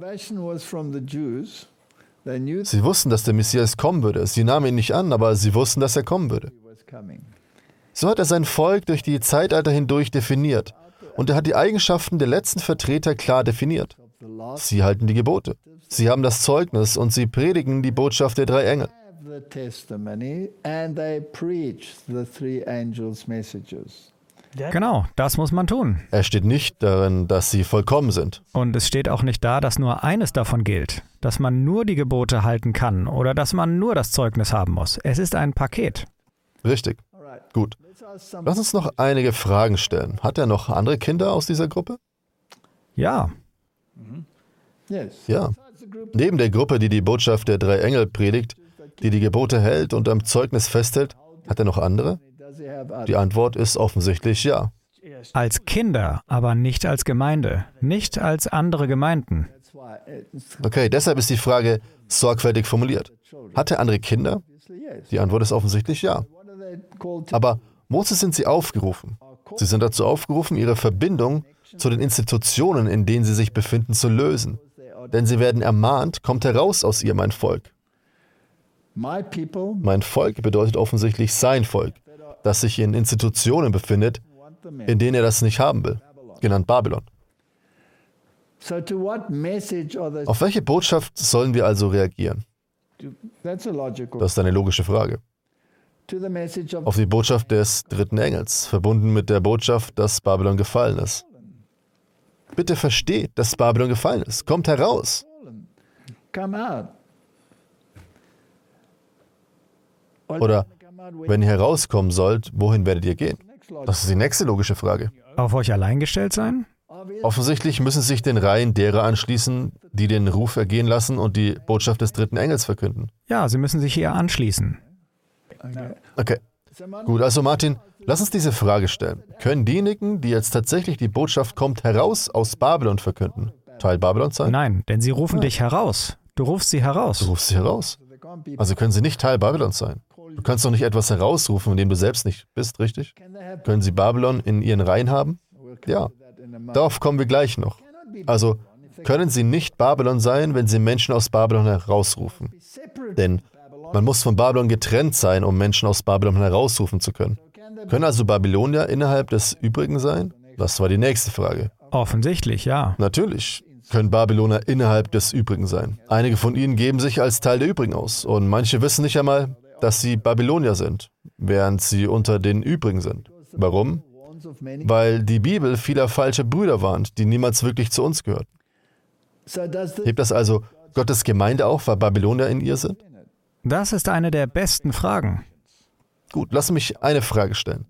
Sie wussten, dass der Messias kommen würde. Sie nahmen ihn nicht an, aber sie wussten, dass er kommen würde. So hat er sein Volk durch die Zeitalter hindurch definiert. Und er hat die Eigenschaften der letzten Vertreter klar definiert. Sie halten die Gebote. Sie haben das Zeugnis und sie predigen die Botschaft der drei Engel.
Genau, das muss man tun.
Es steht nicht darin, dass sie vollkommen sind.
Und es steht auch nicht da, dass nur eines davon gilt, dass man nur die Gebote halten kann oder dass man nur das Zeugnis haben muss. Es ist ein Paket.
Richtig. Gut. Lass uns noch einige Fragen stellen. Hat er noch andere Kinder aus dieser Gruppe?
Ja.
Ja. Neben der Gruppe, die die Botschaft der drei Engel predigt, die die Gebote hält und am Zeugnis festhält, hat er noch andere? Die Antwort ist offensichtlich ja.
Als Kinder, aber nicht als Gemeinde, nicht als andere Gemeinden.
Okay, deshalb ist die Frage sorgfältig formuliert. Hat er andere Kinder? Die Antwort ist offensichtlich ja. Aber wozu sind sie aufgerufen? Sie sind dazu aufgerufen, ihre Verbindung zu den Institutionen, in denen sie sich befinden, zu lösen. denn sie werden ermahnt, kommt heraus aus ihr, mein Volk.
My people
Mein Volk bedeutet offensichtlich sein Volk, das sich in Institutionen befindet,
want the man.
in denen er das nicht haben will, genannt Babylon.
So to what message are they?
Auf welche Botschaft sollen wir also reagieren?
That's a logical.
Das ist eine logische Frage.
To the message of
Auf die Botschaft des dritten Engels, verbunden mit der Botschaft, dass Babylon gefallen ist. Bitte versteht, dass Babylon gefallen ist. Kommt heraus.
come out.
Oder wenn ihr herauskommen sollt, wohin werdet ihr gehen? Das ist die nächste logische Frage.
Auf euch allein gestellt sein?
Offensichtlich müssen sich den Reihen derer anschließen, die den Ruf ergehen lassen und die Botschaft des dritten Engels verkünden.
Ja, sie müssen sich ihr anschließen.
Okay, gut, also Martin, lass uns diese Frage stellen. Können diejenigen, die jetzt tatsächlich die Botschaft kommt heraus aus Babylon verkünden, Teil Babylons sein?
Nein, denn sie rufen dich heraus. Du rufst sie
Du
heraus.
rufst sie heraus. Also können sie nicht Teil Babylons sein. Du kannst doch nicht etwas herausrufen, in dem du selbst nicht bist, richtig? Können sie Babylon in ihren Reihen haben? Ja. Darauf kommen wir gleich noch. Also können sie nicht Babylon sein, wenn sie Menschen aus Babylon herausrufen. Denn man muss von Babylon getrennt sein, um Menschen aus Babylon herausrufen zu können. Können also Babylonier innerhalb des Übrigen sein? Das war die nächste Frage.
Offensichtlich, ja.
Natürlich können Babyloner innerhalb des Übrigen sein. Einige von ihnen geben sich als Teil der Übrigen aus und manche wissen nicht einmal, dass sie Babylonier sind, während sie unter den Übrigen sind. Warum? Weil die Bibel vieler falscher Brüder warnt, die niemals wirklich zu uns gehörten.
So does the
Hebt das also Gottes Gemeinde auf, weil Babylonier in ihr sind?
Das ist eine der besten Fragen.
Gut, lass mich eine Frage stellen.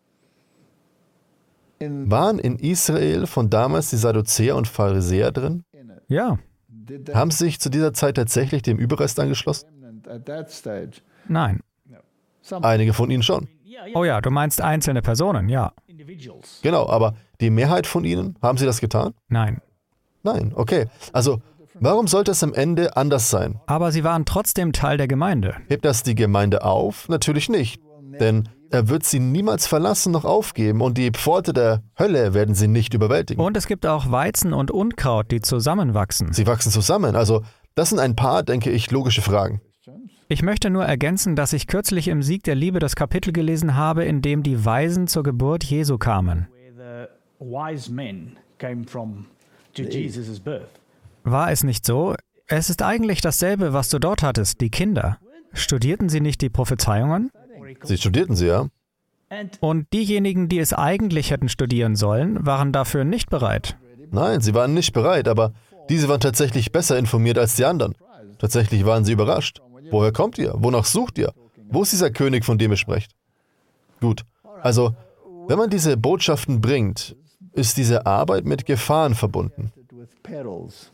in,
Waren in Israel von damals die Sadduzäer und Pharisäer drin?
Ja.
did that
Haben sie sich zu dieser Zeit tatsächlich dem Überrest angeschlossen?
at that stage?
Nein.
Some
Einige von ihnen schon.
Oh ja, du meinst einzelne Personen, ja.
Genau, aber die Mehrheit von ihnen, haben sie das getan?
Nein.
Nein, okay. Also, warum sollte es am Ende anders sein?
Aber sie waren trotzdem Teil der Gemeinde.
Hebt das die Gemeinde auf? Natürlich nicht. Denn er wird sie niemals verlassen noch aufgeben und die Pforte der Hölle werden sie nicht überwältigen.
Und es gibt auch Weizen und Unkraut, die zusammenwachsen.
Sie wachsen zusammen. Also, das sind ein paar, denke ich, logische Fragen.
Ich möchte nur ergänzen, dass ich kürzlich im Sieg der Liebe das Kapitel gelesen habe, in dem die Weisen zur Geburt Jesu kamen.
where the wise men came from to Jesus' birth.
War es nicht so? Es ist eigentlich dasselbe, was du dort hattest, die Kinder. Studierten sie nicht die Prophezeiungen?
Sie studierten sie, ja?
And
Und diejenigen, die es eigentlich hätten studieren sollen, waren dafür nicht bereit.
Nein, sie waren nicht bereit, aber diese waren tatsächlich besser informiert als die anderen. Tatsächlich waren sie überrascht. Woher kommt ihr? Wonach sucht ihr? Wo ist dieser König, von dem ihr sprecht? Gut, also, wenn man diese Botschaften bringt, ist diese Arbeit mit Gefahren verbunden.
with perils.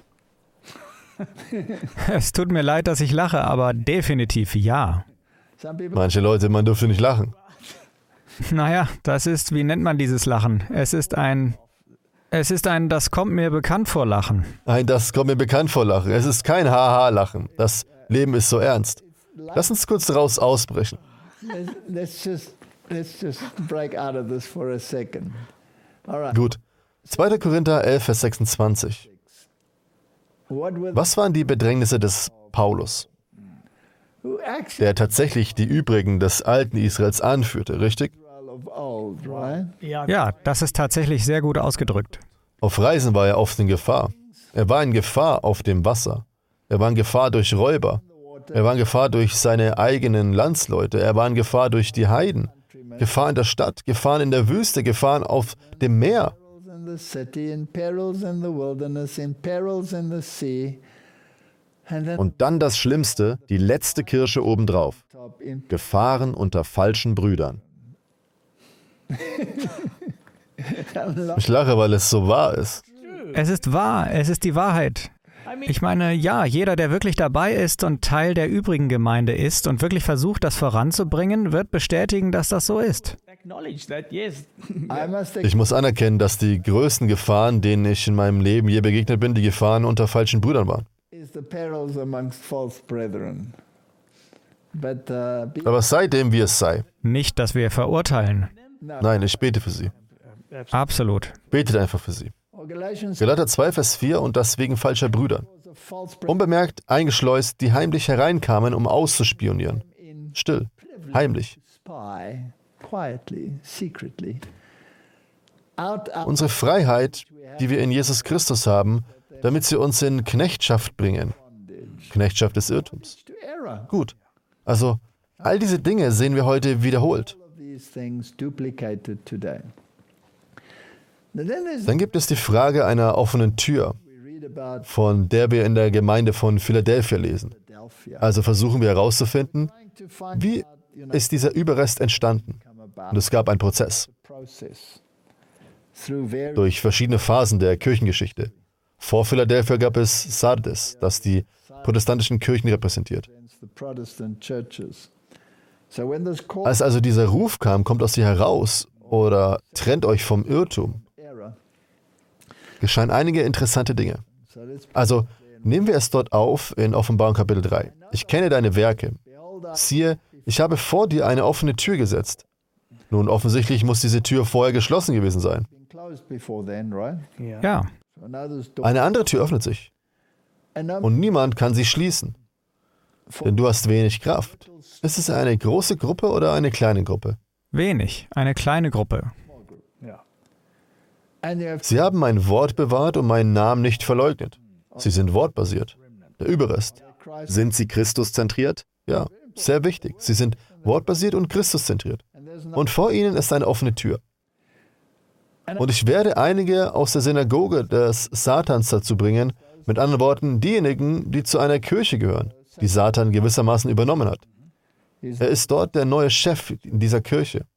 Es tut mir leid, dass ich lache, aber definitiv ja.
Some people
Manche Leute, man dürfte nicht lachen.
Naja, das ist, wie nennt man dieses Lachen? Es ist ein, es ist ein, das kommt mir bekannt vor Lachen.
Nein, das kommt mir bekannt vor Lachen. Es ist kein Ha-Ha-Lachen. Das Leben ist so ernst. Lass uns kurz daraus ausbrechen.
let's, let's just let's just break out of this for a second. All right.
Gut. zweiter Korinther elf, Vers sechsundzwanzig.
What were
Was waren die Bedrängnisse des Paulus,
who actually
der tatsächlich die übrigen des alten Israels anführte, richtig?
of old, right?
yeah,
Ja, das ist tatsächlich sehr gut ausgedrückt.
Auf Reisen war er oft in Gefahr. Er war in Gefahr auf dem Wasser. Er war in Gefahr durch Räuber. Er war in Gefahr durch seine eigenen Landsleute. Er war in Gefahr durch die Heiden. Gefahr in der Stadt, Gefahren in der Wüste, Gefahren auf dem Meer.
Perils in the city, in perils in the wilderness, in perils in the sea, and then
Und dann das Schlimmste, die letzte Kirsche obendrauf.
top in
Gefahren unter falschen Brüdern. Ich lache, weil es so wahr ist.
Es ist wahr, es ist die Wahrheit. Ich meine, ja, jeder, der wirklich dabei ist und Teil der übrigen Gemeinde ist und wirklich versucht, das voranzubringen, wird bestätigen, dass das so ist.
acknowledge that, yes.
I must
Ich muss anerkennen, dass die größten Gefahren, denen ich in meinem Leben je begegnet bin, die Gefahren unter falschen Brüdern waren.
is the perils amongst false brethren. But uh, be,
Aber seitdem wie es sei.
Nicht, dass wir verurteilen.
Nein, ich bete für sie.
Absolut.
Betet einfach für sie.
or Galatians
Galater zwei, Vers vier und das wegen falscher Brüder. Unbemerkt eingeschleust, die heimlich hereinkamen, um auszuspionieren. Still, heimlich. Unsere Freiheit, die wir in Jesus Christus haben, damit sie uns in Knechtschaft bringen. Knechtschaft des Irrtums. Gut, also all diese Dinge sehen wir heute wiederholt. Dann gibt es die Frage einer offenen Tür, von der wir in der Gemeinde von Philadelphia lesen. Also versuchen wir herauszufinden, wie ist dieser Überrest entstanden? Und es gab einen Prozess. Durch verschiedene Phasen der Kirchengeschichte. Vor Philadelphia gab es Sardes, das die protestantischen Kirchen repräsentiert. Als also dieser Ruf kam, kommt aus ihr heraus oder trennt euch vom Irrtum, geschehen einige interessante Dinge. Also nehmen wir es dort auf in Offenbarung Kapitel drei. Ich kenne deine Werke. Siehe, ich habe vor dir eine offene Tür gesetzt. Nun, offensichtlich muss diese Tür vorher geschlossen gewesen sein.
Ja.
Eine andere Tür öffnet sich. Und niemand kann sie schließen. Denn du hast wenig Kraft. Ist es eine große Gruppe oder eine kleine Gruppe?
Wenig, eine kleine Gruppe.
Sie haben mein Wort bewahrt und meinen Namen nicht verleugnet. Sie sind wortbasiert. Der Überrest. Sind sie Christuszentriert? Ja, sehr wichtig. Sie sind wortbasiert und Christuszentriert. Und vor ihnen ist eine offene Tür. Und ich werde einige aus der Synagoge des Satans dazu bringen, mit anderen Worten, diejenigen, die zu einer Kirche gehören, die Satan gewissermaßen übernommen hat. Er ist dort der neue Chef in dieser Kirche.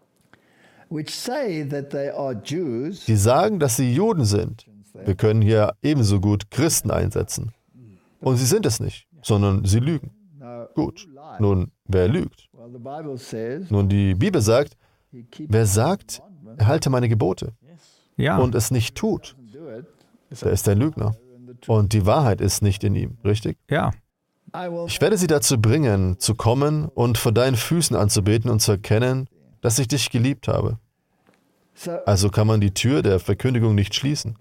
Die sagen, dass sie Juden sind. Wir können hier ebenso gut Christen einsetzen. Und sie sind es nicht, sondern sie lügen. Gut, nun, wer lügt? Nun, die Bibel sagt, wer sagt, er halte meine Gebote
Ja.
und es nicht tut, der ist ein Lügner. Und die Wahrheit ist nicht in ihm, richtig?
Ja.
Ich werde sie dazu bringen, zu kommen und vor deinen Füßen anzubeten und zu erkennen, dass ich dich geliebt habe. Also kann man die Tür der Verkündigung nicht schließen.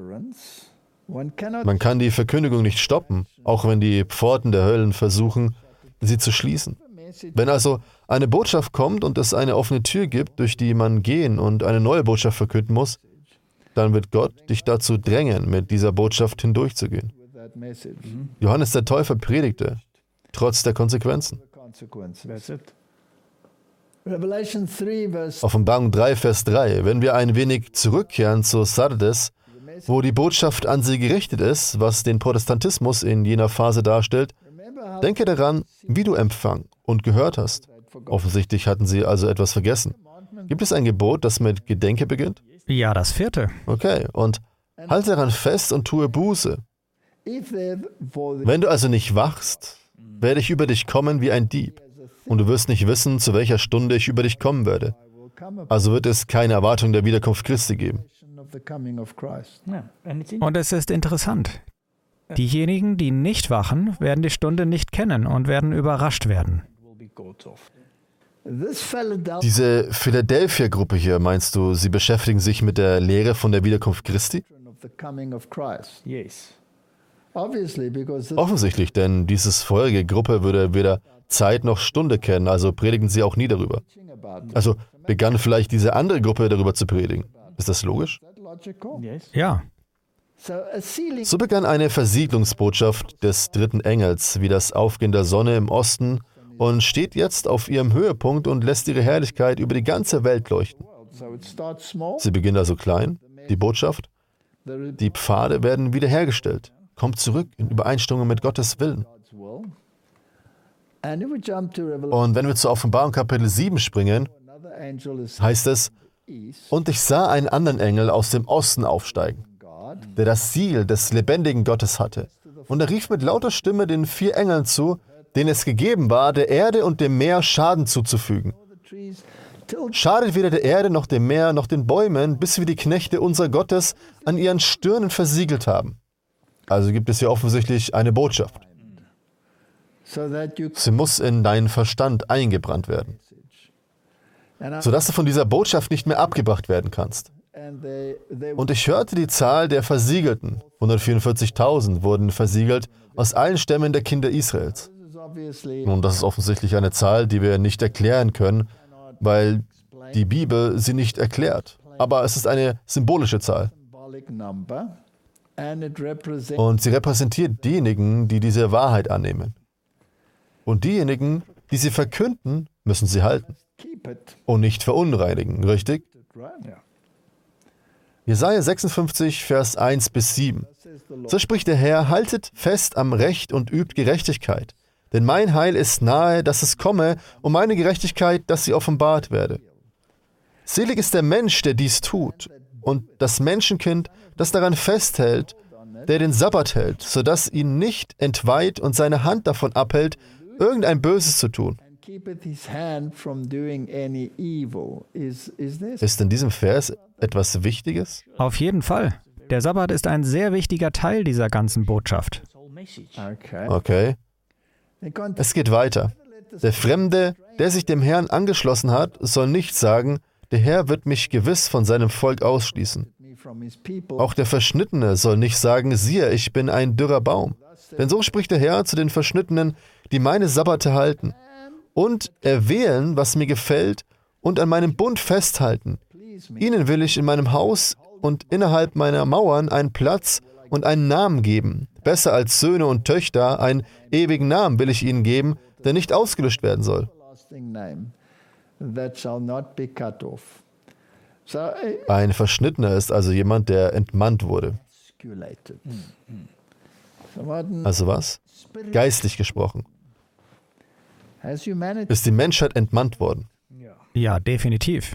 Man kann die Verkündigung nicht stoppen, auch wenn die Pforten der Höllen versuchen, sie zu schließen. Wenn also eine Botschaft kommt und es eine offene Tür gibt, durch die man gehen und eine neue Botschaft verkünden muss, dann wird Gott dich dazu drängen, mit dieser Botschaft hindurchzugehen. Johannes der Täufer predigte, trotz der Konsequenzen. Offenbarung drei, Vers drei. Wenn wir ein wenig zurückkehren zu Sardes, wo die Botschaft an sie gerichtet ist, was den Protestantismus in jener Phase darstellt, denke daran, wie du Empfang und gehört hast. Offensichtlich hatten sie also etwas vergessen. Gibt es ein Gebot, das mit Gedenke beginnt?
Ja, das vierte.
Okay, und halte daran fest und tue Buße. Wenn du also nicht wachst, werde ich über dich kommen wie ein Dieb. Und du wirst nicht wissen, zu welcher Stunde ich über dich kommen werde. Also wird es keine Erwartung der Wiederkunft Christi geben.
Und es ist interessant. Diejenigen, die nicht wachen, werden die Stunde nicht kennen und werden überrascht werden.
Diese Philadelphia-Gruppe hier, meinst du, sie beschäftigen sich mit der Lehre von der Wiederkunft Christi? Offensichtlich, denn diese vorherige Gruppe würde weder Zeit noch Stunde kennen, also predigen sie auch nie darüber. Also begann vielleicht diese andere Gruppe darüber zu predigen. Ist das logisch?
Ja.
So begann eine Versiegelungsbotschaft des dritten Engels, wie das Aufgehen der Sonne im Osten, und steht jetzt auf ihrem Höhepunkt und lässt ihre Herrlichkeit über die ganze Welt leuchten. Sie beginnt also klein, die Botschaft. Die Pfade werden wiederhergestellt. Kommt zurück in Übereinstimmung mit Gottes Willen. Und wenn wir zur Offenbarung Kapitel sieben springen, heißt es, und ich sah einen anderen Engel aus dem Osten aufsteigen, der das Siegel des lebendigen Gottes hatte. Und er rief mit lauter Stimme den vier Engeln zu, denen es gegeben war, der Erde und dem Meer Schaden zuzufügen. Schadet weder der Erde noch dem Meer noch den Bäumen, bis wir die Knechte unser Gottes an ihren Stirnen versiegelt haben. Also gibt es hier offensichtlich eine Botschaft. Sie muss in deinen Verstand eingebrannt werden, sodass du von dieser Botschaft nicht mehr abgebracht werden kannst. Und ich hörte die Zahl der Versiegelten. hundertvierundvierzigtausend wurden versiegelt aus allen Stämmen der Kinder Israels. Nun, das ist offensichtlich eine Zahl, die wir nicht erklären können, weil die Bibel sie nicht erklärt. Aber es ist eine symbolische Zahl. Und sie repräsentiert diejenigen, die diese Wahrheit annehmen. Und diejenigen, die sie verkünden, müssen sie halten. Und nicht verunreinigen, richtig? Jesaja sechsundfünfzig, Vers eins bis sieben. So spricht der Herr, haltet fest am Recht und übt Gerechtigkeit. Denn mein Heil ist nahe, dass es komme, und meine Gerechtigkeit, dass sie offenbart werde. Selig ist der Mensch, der dies tut, und das Menschenkind, das daran festhält, der den Sabbat hält, sodass ihn nicht entweiht und seine Hand davon abhält, irgendein Böses zu tun. Ist in diesem Vers etwas Wichtiges?
Auf jeden Fall. Der Sabbat ist ein sehr wichtiger Teil dieser ganzen Botschaft.
Okay. Es geht weiter. Der Fremde, der sich dem Herrn angeschlossen hat, soll nicht sagen, der Herr wird mich gewiss von seinem Volk ausschließen. Auch der Verschnittene soll nicht sagen, siehe, ich bin ein dürrer Baum. Denn so spricht der Herr zu den Verschnittenen, die meine Sabbate halten und erwählen, was mir gefällt, und an meinem Bund festhalten. Ihnen will ich in meinem Haus und innerhalb meiner Mauern einen Platz und einen Namen geben. Besser als Söhne und Töchter, einen ewigen Namen will ich ihnen geben, der nicht ausgelöscht werden soll. Ein Verschnittener ist also jemand, der entmannt wurde. Also was? Geistlich gesprochen. Ist die Menschheit entmannt worden?
Ja, definitiv.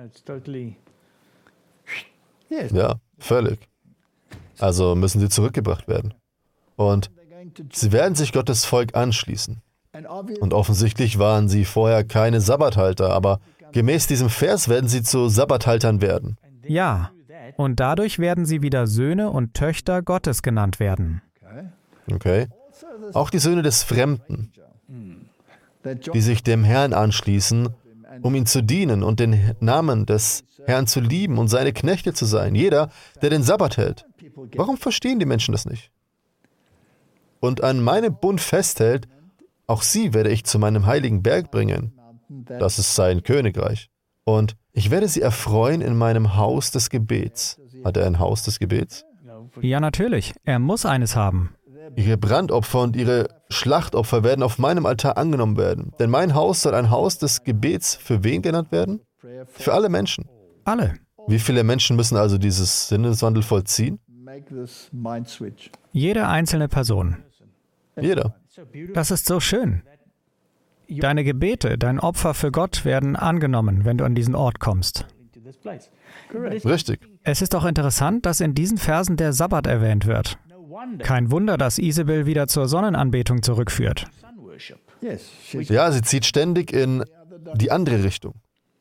Ja, völlig. Also müssen sie zurückgebracht werden. Und sie werden sich Gottes Volk anschließen. Und offensichtlich waren sie vorher keine Sabbathalter, aber gemäß diesem Vers werden sie zu Sabbathaltern werden.
Ja, und dadurch werden sie wieder Söhne und Töchter Gottes genannt werden.
Okay. Auch die Söhne des Fremden, die sich dem Herrn anschließen, um ihm zu dienen und den Namen des Herrn zu lieben und seine Knechte zu sein. Jeder, der den Sabbat hält. Warum verstehen die Menschen das nicht? Und an meinem Bund festhält, auch sie werde ich zu meinem heiligen Berg bringen. Das ist sein Königreich. Und ich werde sie erfreuen in meinem Haus des Gebets. Hat er ein Haus des Gebets?
Ja, natürlich. Er muss eines haben.
Ihre Brandopfer und ihre Schlachtopfer werden auf meinem Altar angenommen werden. Denn mein Haus soll ein Haus des Gebets für wen genannt werden? Für alle Menschen.
Alle.
Wie viele Menschen müssen also dieses Sinneswandel vollziehen?
Jede einzelne Person.
Jeder.
Das ist so schön. Deine Gebete, dein Opfer für Gott werden angenommen, wenn du an diesen Ort kommst.
Richtig.
Es ist auch interessant, dass in diesen Versen der Sabbat erwähnt wird. Kein Wunder, dass Isabel wieder zur Sonnenanbetung zurückführt.
Ja, sie zieht ständig in die andere Richtung.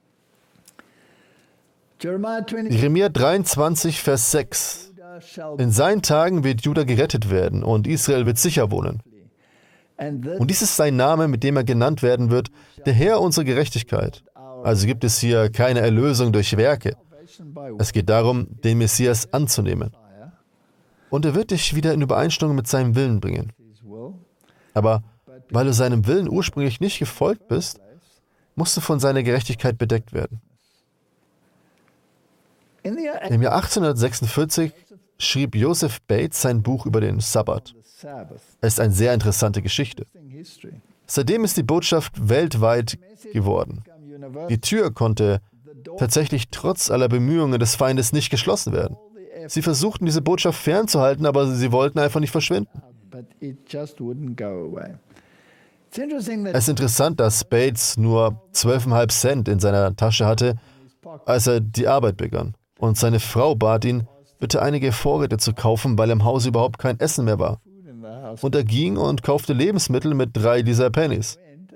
Jeremia dreiundzwanzig, Vers sechs. In seinen Tagen wird Juda gerettet werden und Israel wird sicher wohnen. Und dies ist sein Name, mit dem er genannt werden wird, der Herr unsere Gerechtigkeit. Also gibt es hier keine Erlösung durch Werke. Es geht darum, den Messias anzunehmen. Und er wird dich wieder in Übereinstimmung mit seinem Willen bringen. Aber weil du seinem Willen ursprünglich nicht gefolgt bist, musst du von seiner Gerechtigkeit bedeckt werden. Im Jahr achtzehnhundertsechsundvierzig schrieb Joseph Bates sein Buch über den Sabbat. Es ist eine sehr interessante Geschichte. Seitdem ist die Botschaft weltweit geworden. Die Tür konnte tatsächlich trotz aller Bemühungen des Feindes nicht geschlossen werden. Sie versuchten, diese Botschaft fernzuhalten, aber sie wollten einfach nicht verschwinden. Es ist interessant, dass Bates nur zwölf Komma fünf Cent in seiner Tasche hatte, als er die Arbeit begann. Und seine Frau bat ihn, bitte einige Vorräte zu kaufen, weil im Haus überhaupt kein Essen mehr war. Und er ging und kaufte Lebensmittel mit drei dieser Pennies.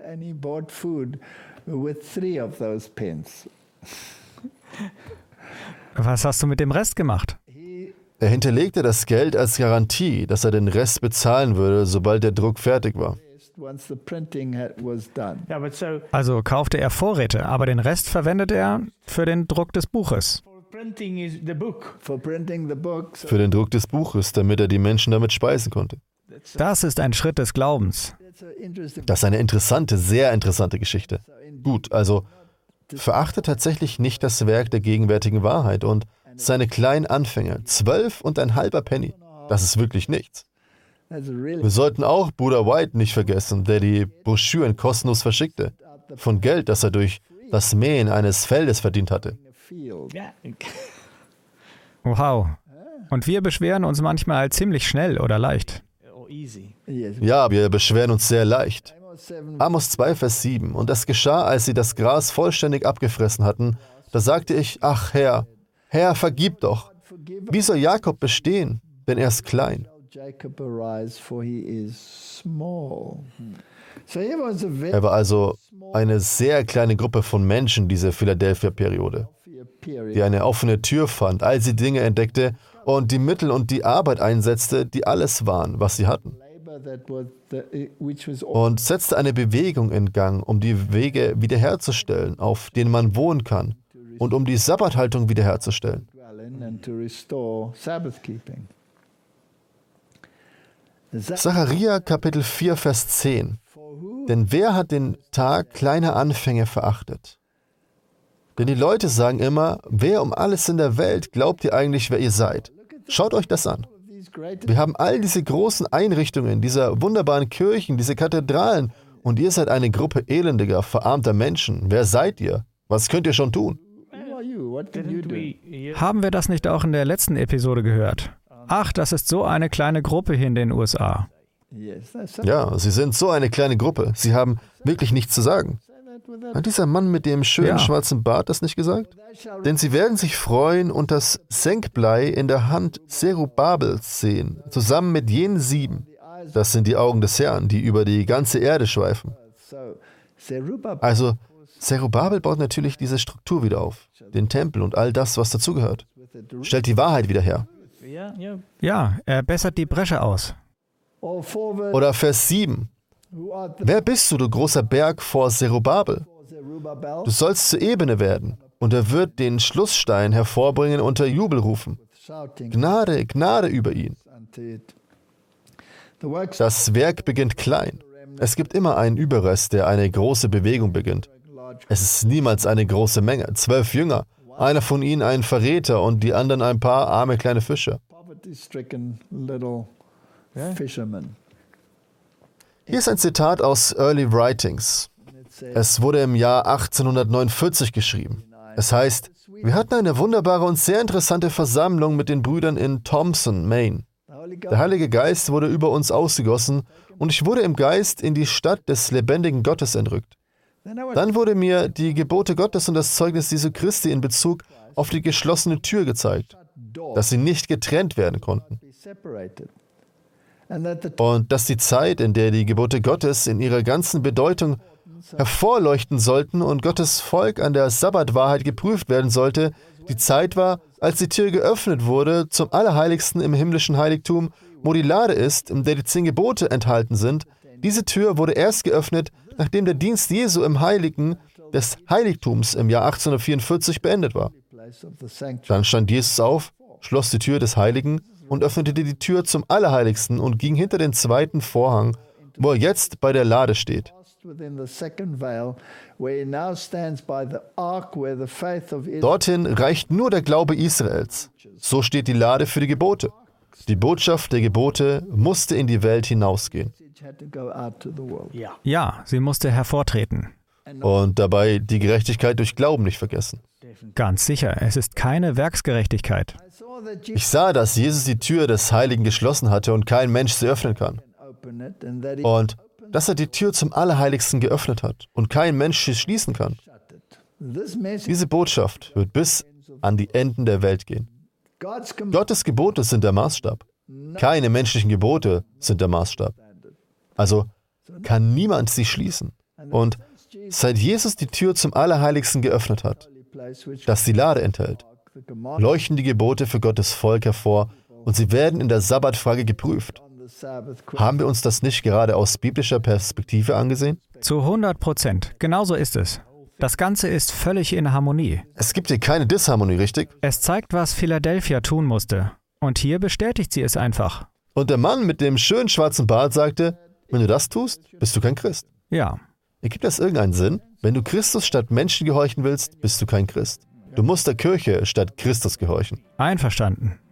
Was hast du mit dem Rest gemacht?
Er hinterlegte das Geld als Garantie, dass er den Rest bezahlen würde, sobald der Druck fertig war.
Also kaufte er Vorräte, aber den Rest verwendete er für den Druck des Buches.
printing is the book.
for printing the book. So
Für den Druck des Buches, damit er die Menschen damit speisen konnte.
Das ist ein Schritt des Glaubens.
it's an interesting.
Das ist eine interessante, sehr interessante Geschichte. Gut, also verachte tatsächlich nicht das Werk der gegenwärtigen Wahrheit und seine kleinen Anfänge. Zwölf und ein halber Penny. Das ist wirklich nichts.
That's really
Wir sollten auch Bruder White nicht vergessen, der die Broschüren kostenlos verschickte. Von Geld, das er durch das Mähen eines Feldes verdient hatte.
a field.
Yeah.
Wow. Und wir beschweren uns manchmal ziemlich schnell oder leicht.
Or easy.
Yes.
Ja, wir beschweren uns sehr leicht.
Amos seven.
Amos zwei, Vers sieben. Und es geschah, als sie das Gras vollständig abgefressen hatten, da sagte ich, ach Herr, Herr, vergib doch.
Forgive
Wie soll Jakob bestehen, denn er ist klein?
Jacob arise, for he is small. So he was a very
Er war also eine sehr kleine Gruppe von Menschen, diese Philadelphia-Periode,
period.
die eine offene Tür fand, all sie Dinge entdeckte und die Mittel und die Arbeit einsetzte, die alles waren, was sie hatten.
Labor that was the, which was all
Und setzte eine Bewegung in Gang, um die Wege wiederherzustellen, auf denen man wohnen kann, und um die Sabbathaltung wiederherzustellen.
dwell in and to restore Sabbath keeping.
Sacharja Kapitel vier, Vers zehn. Denn wer hat den Tag kleiner Anfänge verachtet? Denn die Leute sagen immer, wer um alles in der Welt glaubt ihr eigentlich, wer ihr seid? Schaut euch das an.
These great
Wir haben all diese großen Einrichtungen, diese wunderbaren Kirchen, diese Kathedralen, und ihr seid eine Gruppe elendiger, verarmter Menschen. Wer seid ihr? Was könnt ihr schon tun?
who are you? What can you
Didn't
do?
we hear?
Haben wir das nicht auch in der letzten Episode gehört? Ach, das ist so eine kleine Gruppe hier in den U S A.
Yes, that's
Ja, sie sind so eine kleine Gruppe. Sie haben wirklich nichts zu sagen. Hat dieser Mann mit dem schönen
Ja.
schwarzen Bart das nicht gesagt? Denn sie werden sich freuen und das Senkblei in der Hand Zerubabels sehen, zusammen mit jenen sieben. Das sind die Augen des Herrn, die über die ganze Erde schweifen.
So Zerubbabel
Also, Zerubabel baut natürlich diese Struktur wieder auf, den Tempel und all das, was dazugehört. Stellt die Wahrheit wieder her.
Yeah, yeah.
Ja, er bessert die Bresche aus.
all forward
Oder Vers sieben.
who art the
Wer bist du, du großer Berg vor Zerubabel?
Zerubbabel
Du sollst zur Ebene werden, und er wird den Schlussstein hervorbringen unter Jubelrufen.
shouting
Gnade, Gnade über ihn.
unto it. The works
Das Werk beginnt klein. Es gibt immer einen Überrest, der eine große Bewegung beginnt.
large
Es ist niemals eine große Menge. Zwölf Jünger, einer von ihnen ein Verräter und die anderen ein paar arme kleine Fische.
poverty-stricken little fishermen.
Hier ist ein Zitat aus Early Writings.
It says,
Es wurde im Jahr achtzehnhundertneunundvierzig geschrieben. Es heißt, wir hatten eine wunderbare und sehr interessante Versammlung mit den Brüdern in Thompson, Maine.
the Holy
Der
Ghost
Heilige Geist wurde über uns ausgegossen und ich wurde im Geist in die Stadt des lebendigen Gottes entrückt.
then I was
Dann wurde mir die Gebote Gottes und das Zeugnis Jesu Christi in Bezug auf die geschlossene Tür gezeigt,
door
dass sie nicht getrennt werden konnten.
be separated. And that the
Und dass die Zeit, in der die Gebote Gottes in ihrer ganzen Bedeutung hervorleuchten sollten und Gottes Volk an der Sabbatwahrheit geprüft werden sollte, die Zeit war, als die Tür geöffnet wurde zum Allerheiligsten im himmlischen Heiligtum, wo die Lade ist, in der die zehn Gebote enthalten sind. Diese Tür wurde erst geöffnet, nachdem der Dienst Jesu im Heiligen des Heiligtums im Jahr achtzehnhundertvierundvierzig beendet war.
place of the sanctuary.
Dann stand Jesus auf, schloss die Tür des Heiligen und öffnete die Tür zum Allerheiligsten und ging hinter den zweiten Vorhang, wo er jetzt bei der Lade steht.
Passed within the second veil, where he now stands by the ark, where the faith of Israel
Dorthin reicht nur der Glaube Israels. So steht die Lade für die Gebote. Die Botschaft der Gebote musste in die Welt hinausgehen.
had to go out to the world.
Yeah.
Ja, sie musste hervortreten.
Und dabei die Gerechtigkeit durch Glauben nicht vergessen.
Ganz sicher, es ist keine Werksgerechtigkeit.
I saw that
Ich
Jesus
sah, dass Jesus die Tür des Heiligen geschlossen hatte und kein Mensch sie öffnen kann.
opened it and that he
Und dass er die Tür zum Allerheiligsten geöffnet hat und kein Mensch sie schließen kann.
shut it. This message,
Diese Botschaft wird bis an die Enden der Welt gehen.
God's command,
Gottes Gebote sind der Maßstab. Keine menschlichen Gebote sind der Maßstab. Also kann niemand sie schließen. Und seit Jesus die Tür zum Allerheiligsten geöffnet hat,
place which
das die Lade enthält,
the command
leuchten die Gebote für Gottes Volk hervor und sie werden in der Sabbatfrage geprüft.
on the Sabbath
Haben wir uns das nicht gerade aus biblischer Perspektive angesehen?
Zu hundert Prozent. Genauso ist es. Das Ganze ist völlig in Harmonie.
Es gibt hier keine Disharmonie, richtig?
Es zeigt, was Philadelphia tun musste. Und hier bestätigt sie es einfach.
Und der Mann mit dem schönen schwarzen Bart sagte, wenn du das tust, bist du kein Christ.
Ja.
Ergibt das irgendeinen Sinn? Wenn du Christus statt Menschen gehorchen willst, bist du kein Christ. Du musst der Kirche statt Christus gehorchen.
Einverstanden.